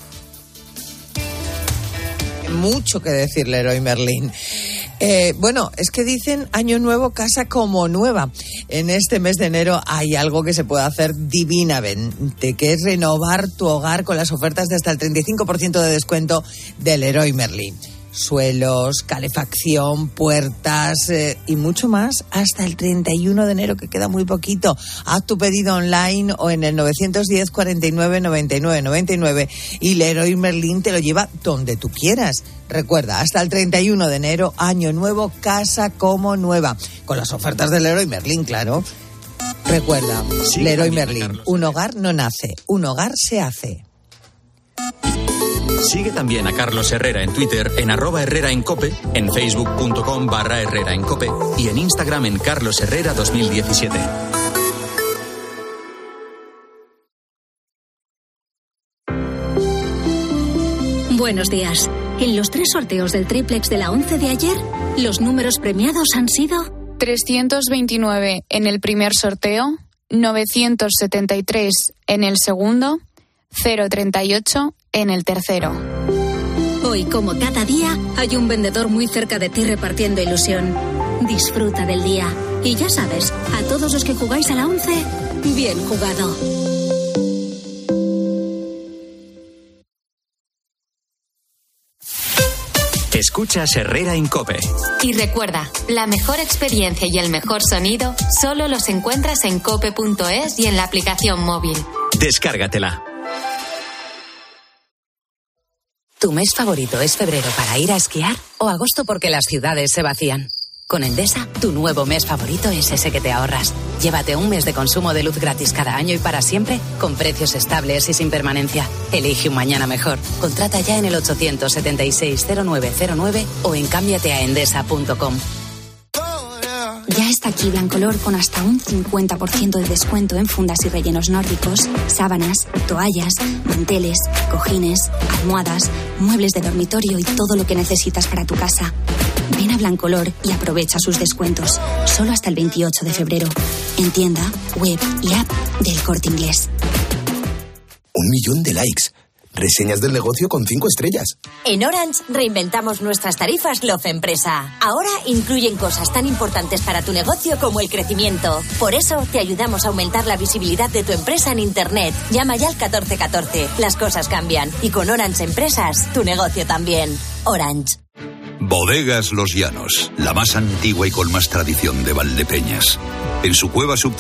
[SPEAKER 7] Mucho que decir Leroy Merlin. Bueno, es que dicen año nuevo, casa como nueva. En este mes de enero hay algo que se puede hacer divinamente, que es renovar tu hogar con las ofertas de hasta el 35% de descuento de Leroy Merlin. Suelos, calefacción, puertas y mucho más hasta el 31 de enero, que queda muy poquito. Haz tu pedido online o en el 910 49 99 99 y Leroy Merlin te lo lleva donde tú quieras. Recuerda, hasta el 31 de enero, año nuevo, casa como nueva. Con las ofertas de Leroy Merlin, claro. Recuerda, sí, Leroy Merlin, un hogar no nace, un hogar se hace.
[SPEAKER 24] Sigue también a Carlos Herrera en Twitter en @HerreraEnCope, en facebook.com/HerreraEnCope y en Instagram en Carlos Herrera 2017.
[SPEAKER 8] Buenos días. En los 3 sorteos del triplex de la 11 de ayer, los números premiados han sido
[SPEAKER 14] 329 en el primer sorteo, 973 en el segundo, 038 en el tercero.
[SPEAKER 8] Hoy, como cada día, hay un vendedor muy cerca de ti repartiendo ilusión. Disfruta del día. Y ya sabes, a todos los que jugáis a la 11, bien jugado.
[SPEAKER 24] Escuchas Herrera en COPE.
[SPEAKER 2] Y recuerda, la mejor experiencia y el mejor sonido solo los encuentras en cope.es y en la aplicación móvil.
[SPEAKER 24] Descárgatela.
[SPEAKER 9] ¿Tu mes favorito es febrero para ir a esquiar o agosto porque las ciudades se vacían? Con Endesa, tu nuevo mes favorito es ese que te ahorras. Llévate un mes de consumo de luz gratis cada año y para siempre, con precios estables y sin permanencia. Elige un mañana mejor. Contrata ya en el 876-0909 o en cámbiateaendesa.com.
[SPEAKER 14] Ya está aquí Blancolor con hasta un 50% de descuento en fundas y rellenos nórdicos, sábanas, toallas, manteles, cojines, almohadas, muebles de dormitorio y todo lo que necesitas para tu casa. Ven a Blancolor y aprovecha sus descuentos. Solo hasta el 28 de febrero. En tienda, web y app del Corte Inglés.
[SPEAKER 11] 1 millón de likes. Reseñas del negocio con 5 estrellas.
[SPEAKER 17] En Orange reinventamos nuestras tarifas Love Empresa. Ahora incluyen cosas tan importantes para tu negocio como el crecimiento. Por eso te ayudamos a aumentar la visibilidad de tu empresa en Internet. Llama ya al 1414. Las cosas cambian. Y con Orange Empresas, tu negocio también. Orange.
[SPEAKER 4] Bodegas Los Llanos, la más antigua y con más tradición de Valdepeñas. En su cueva subterránea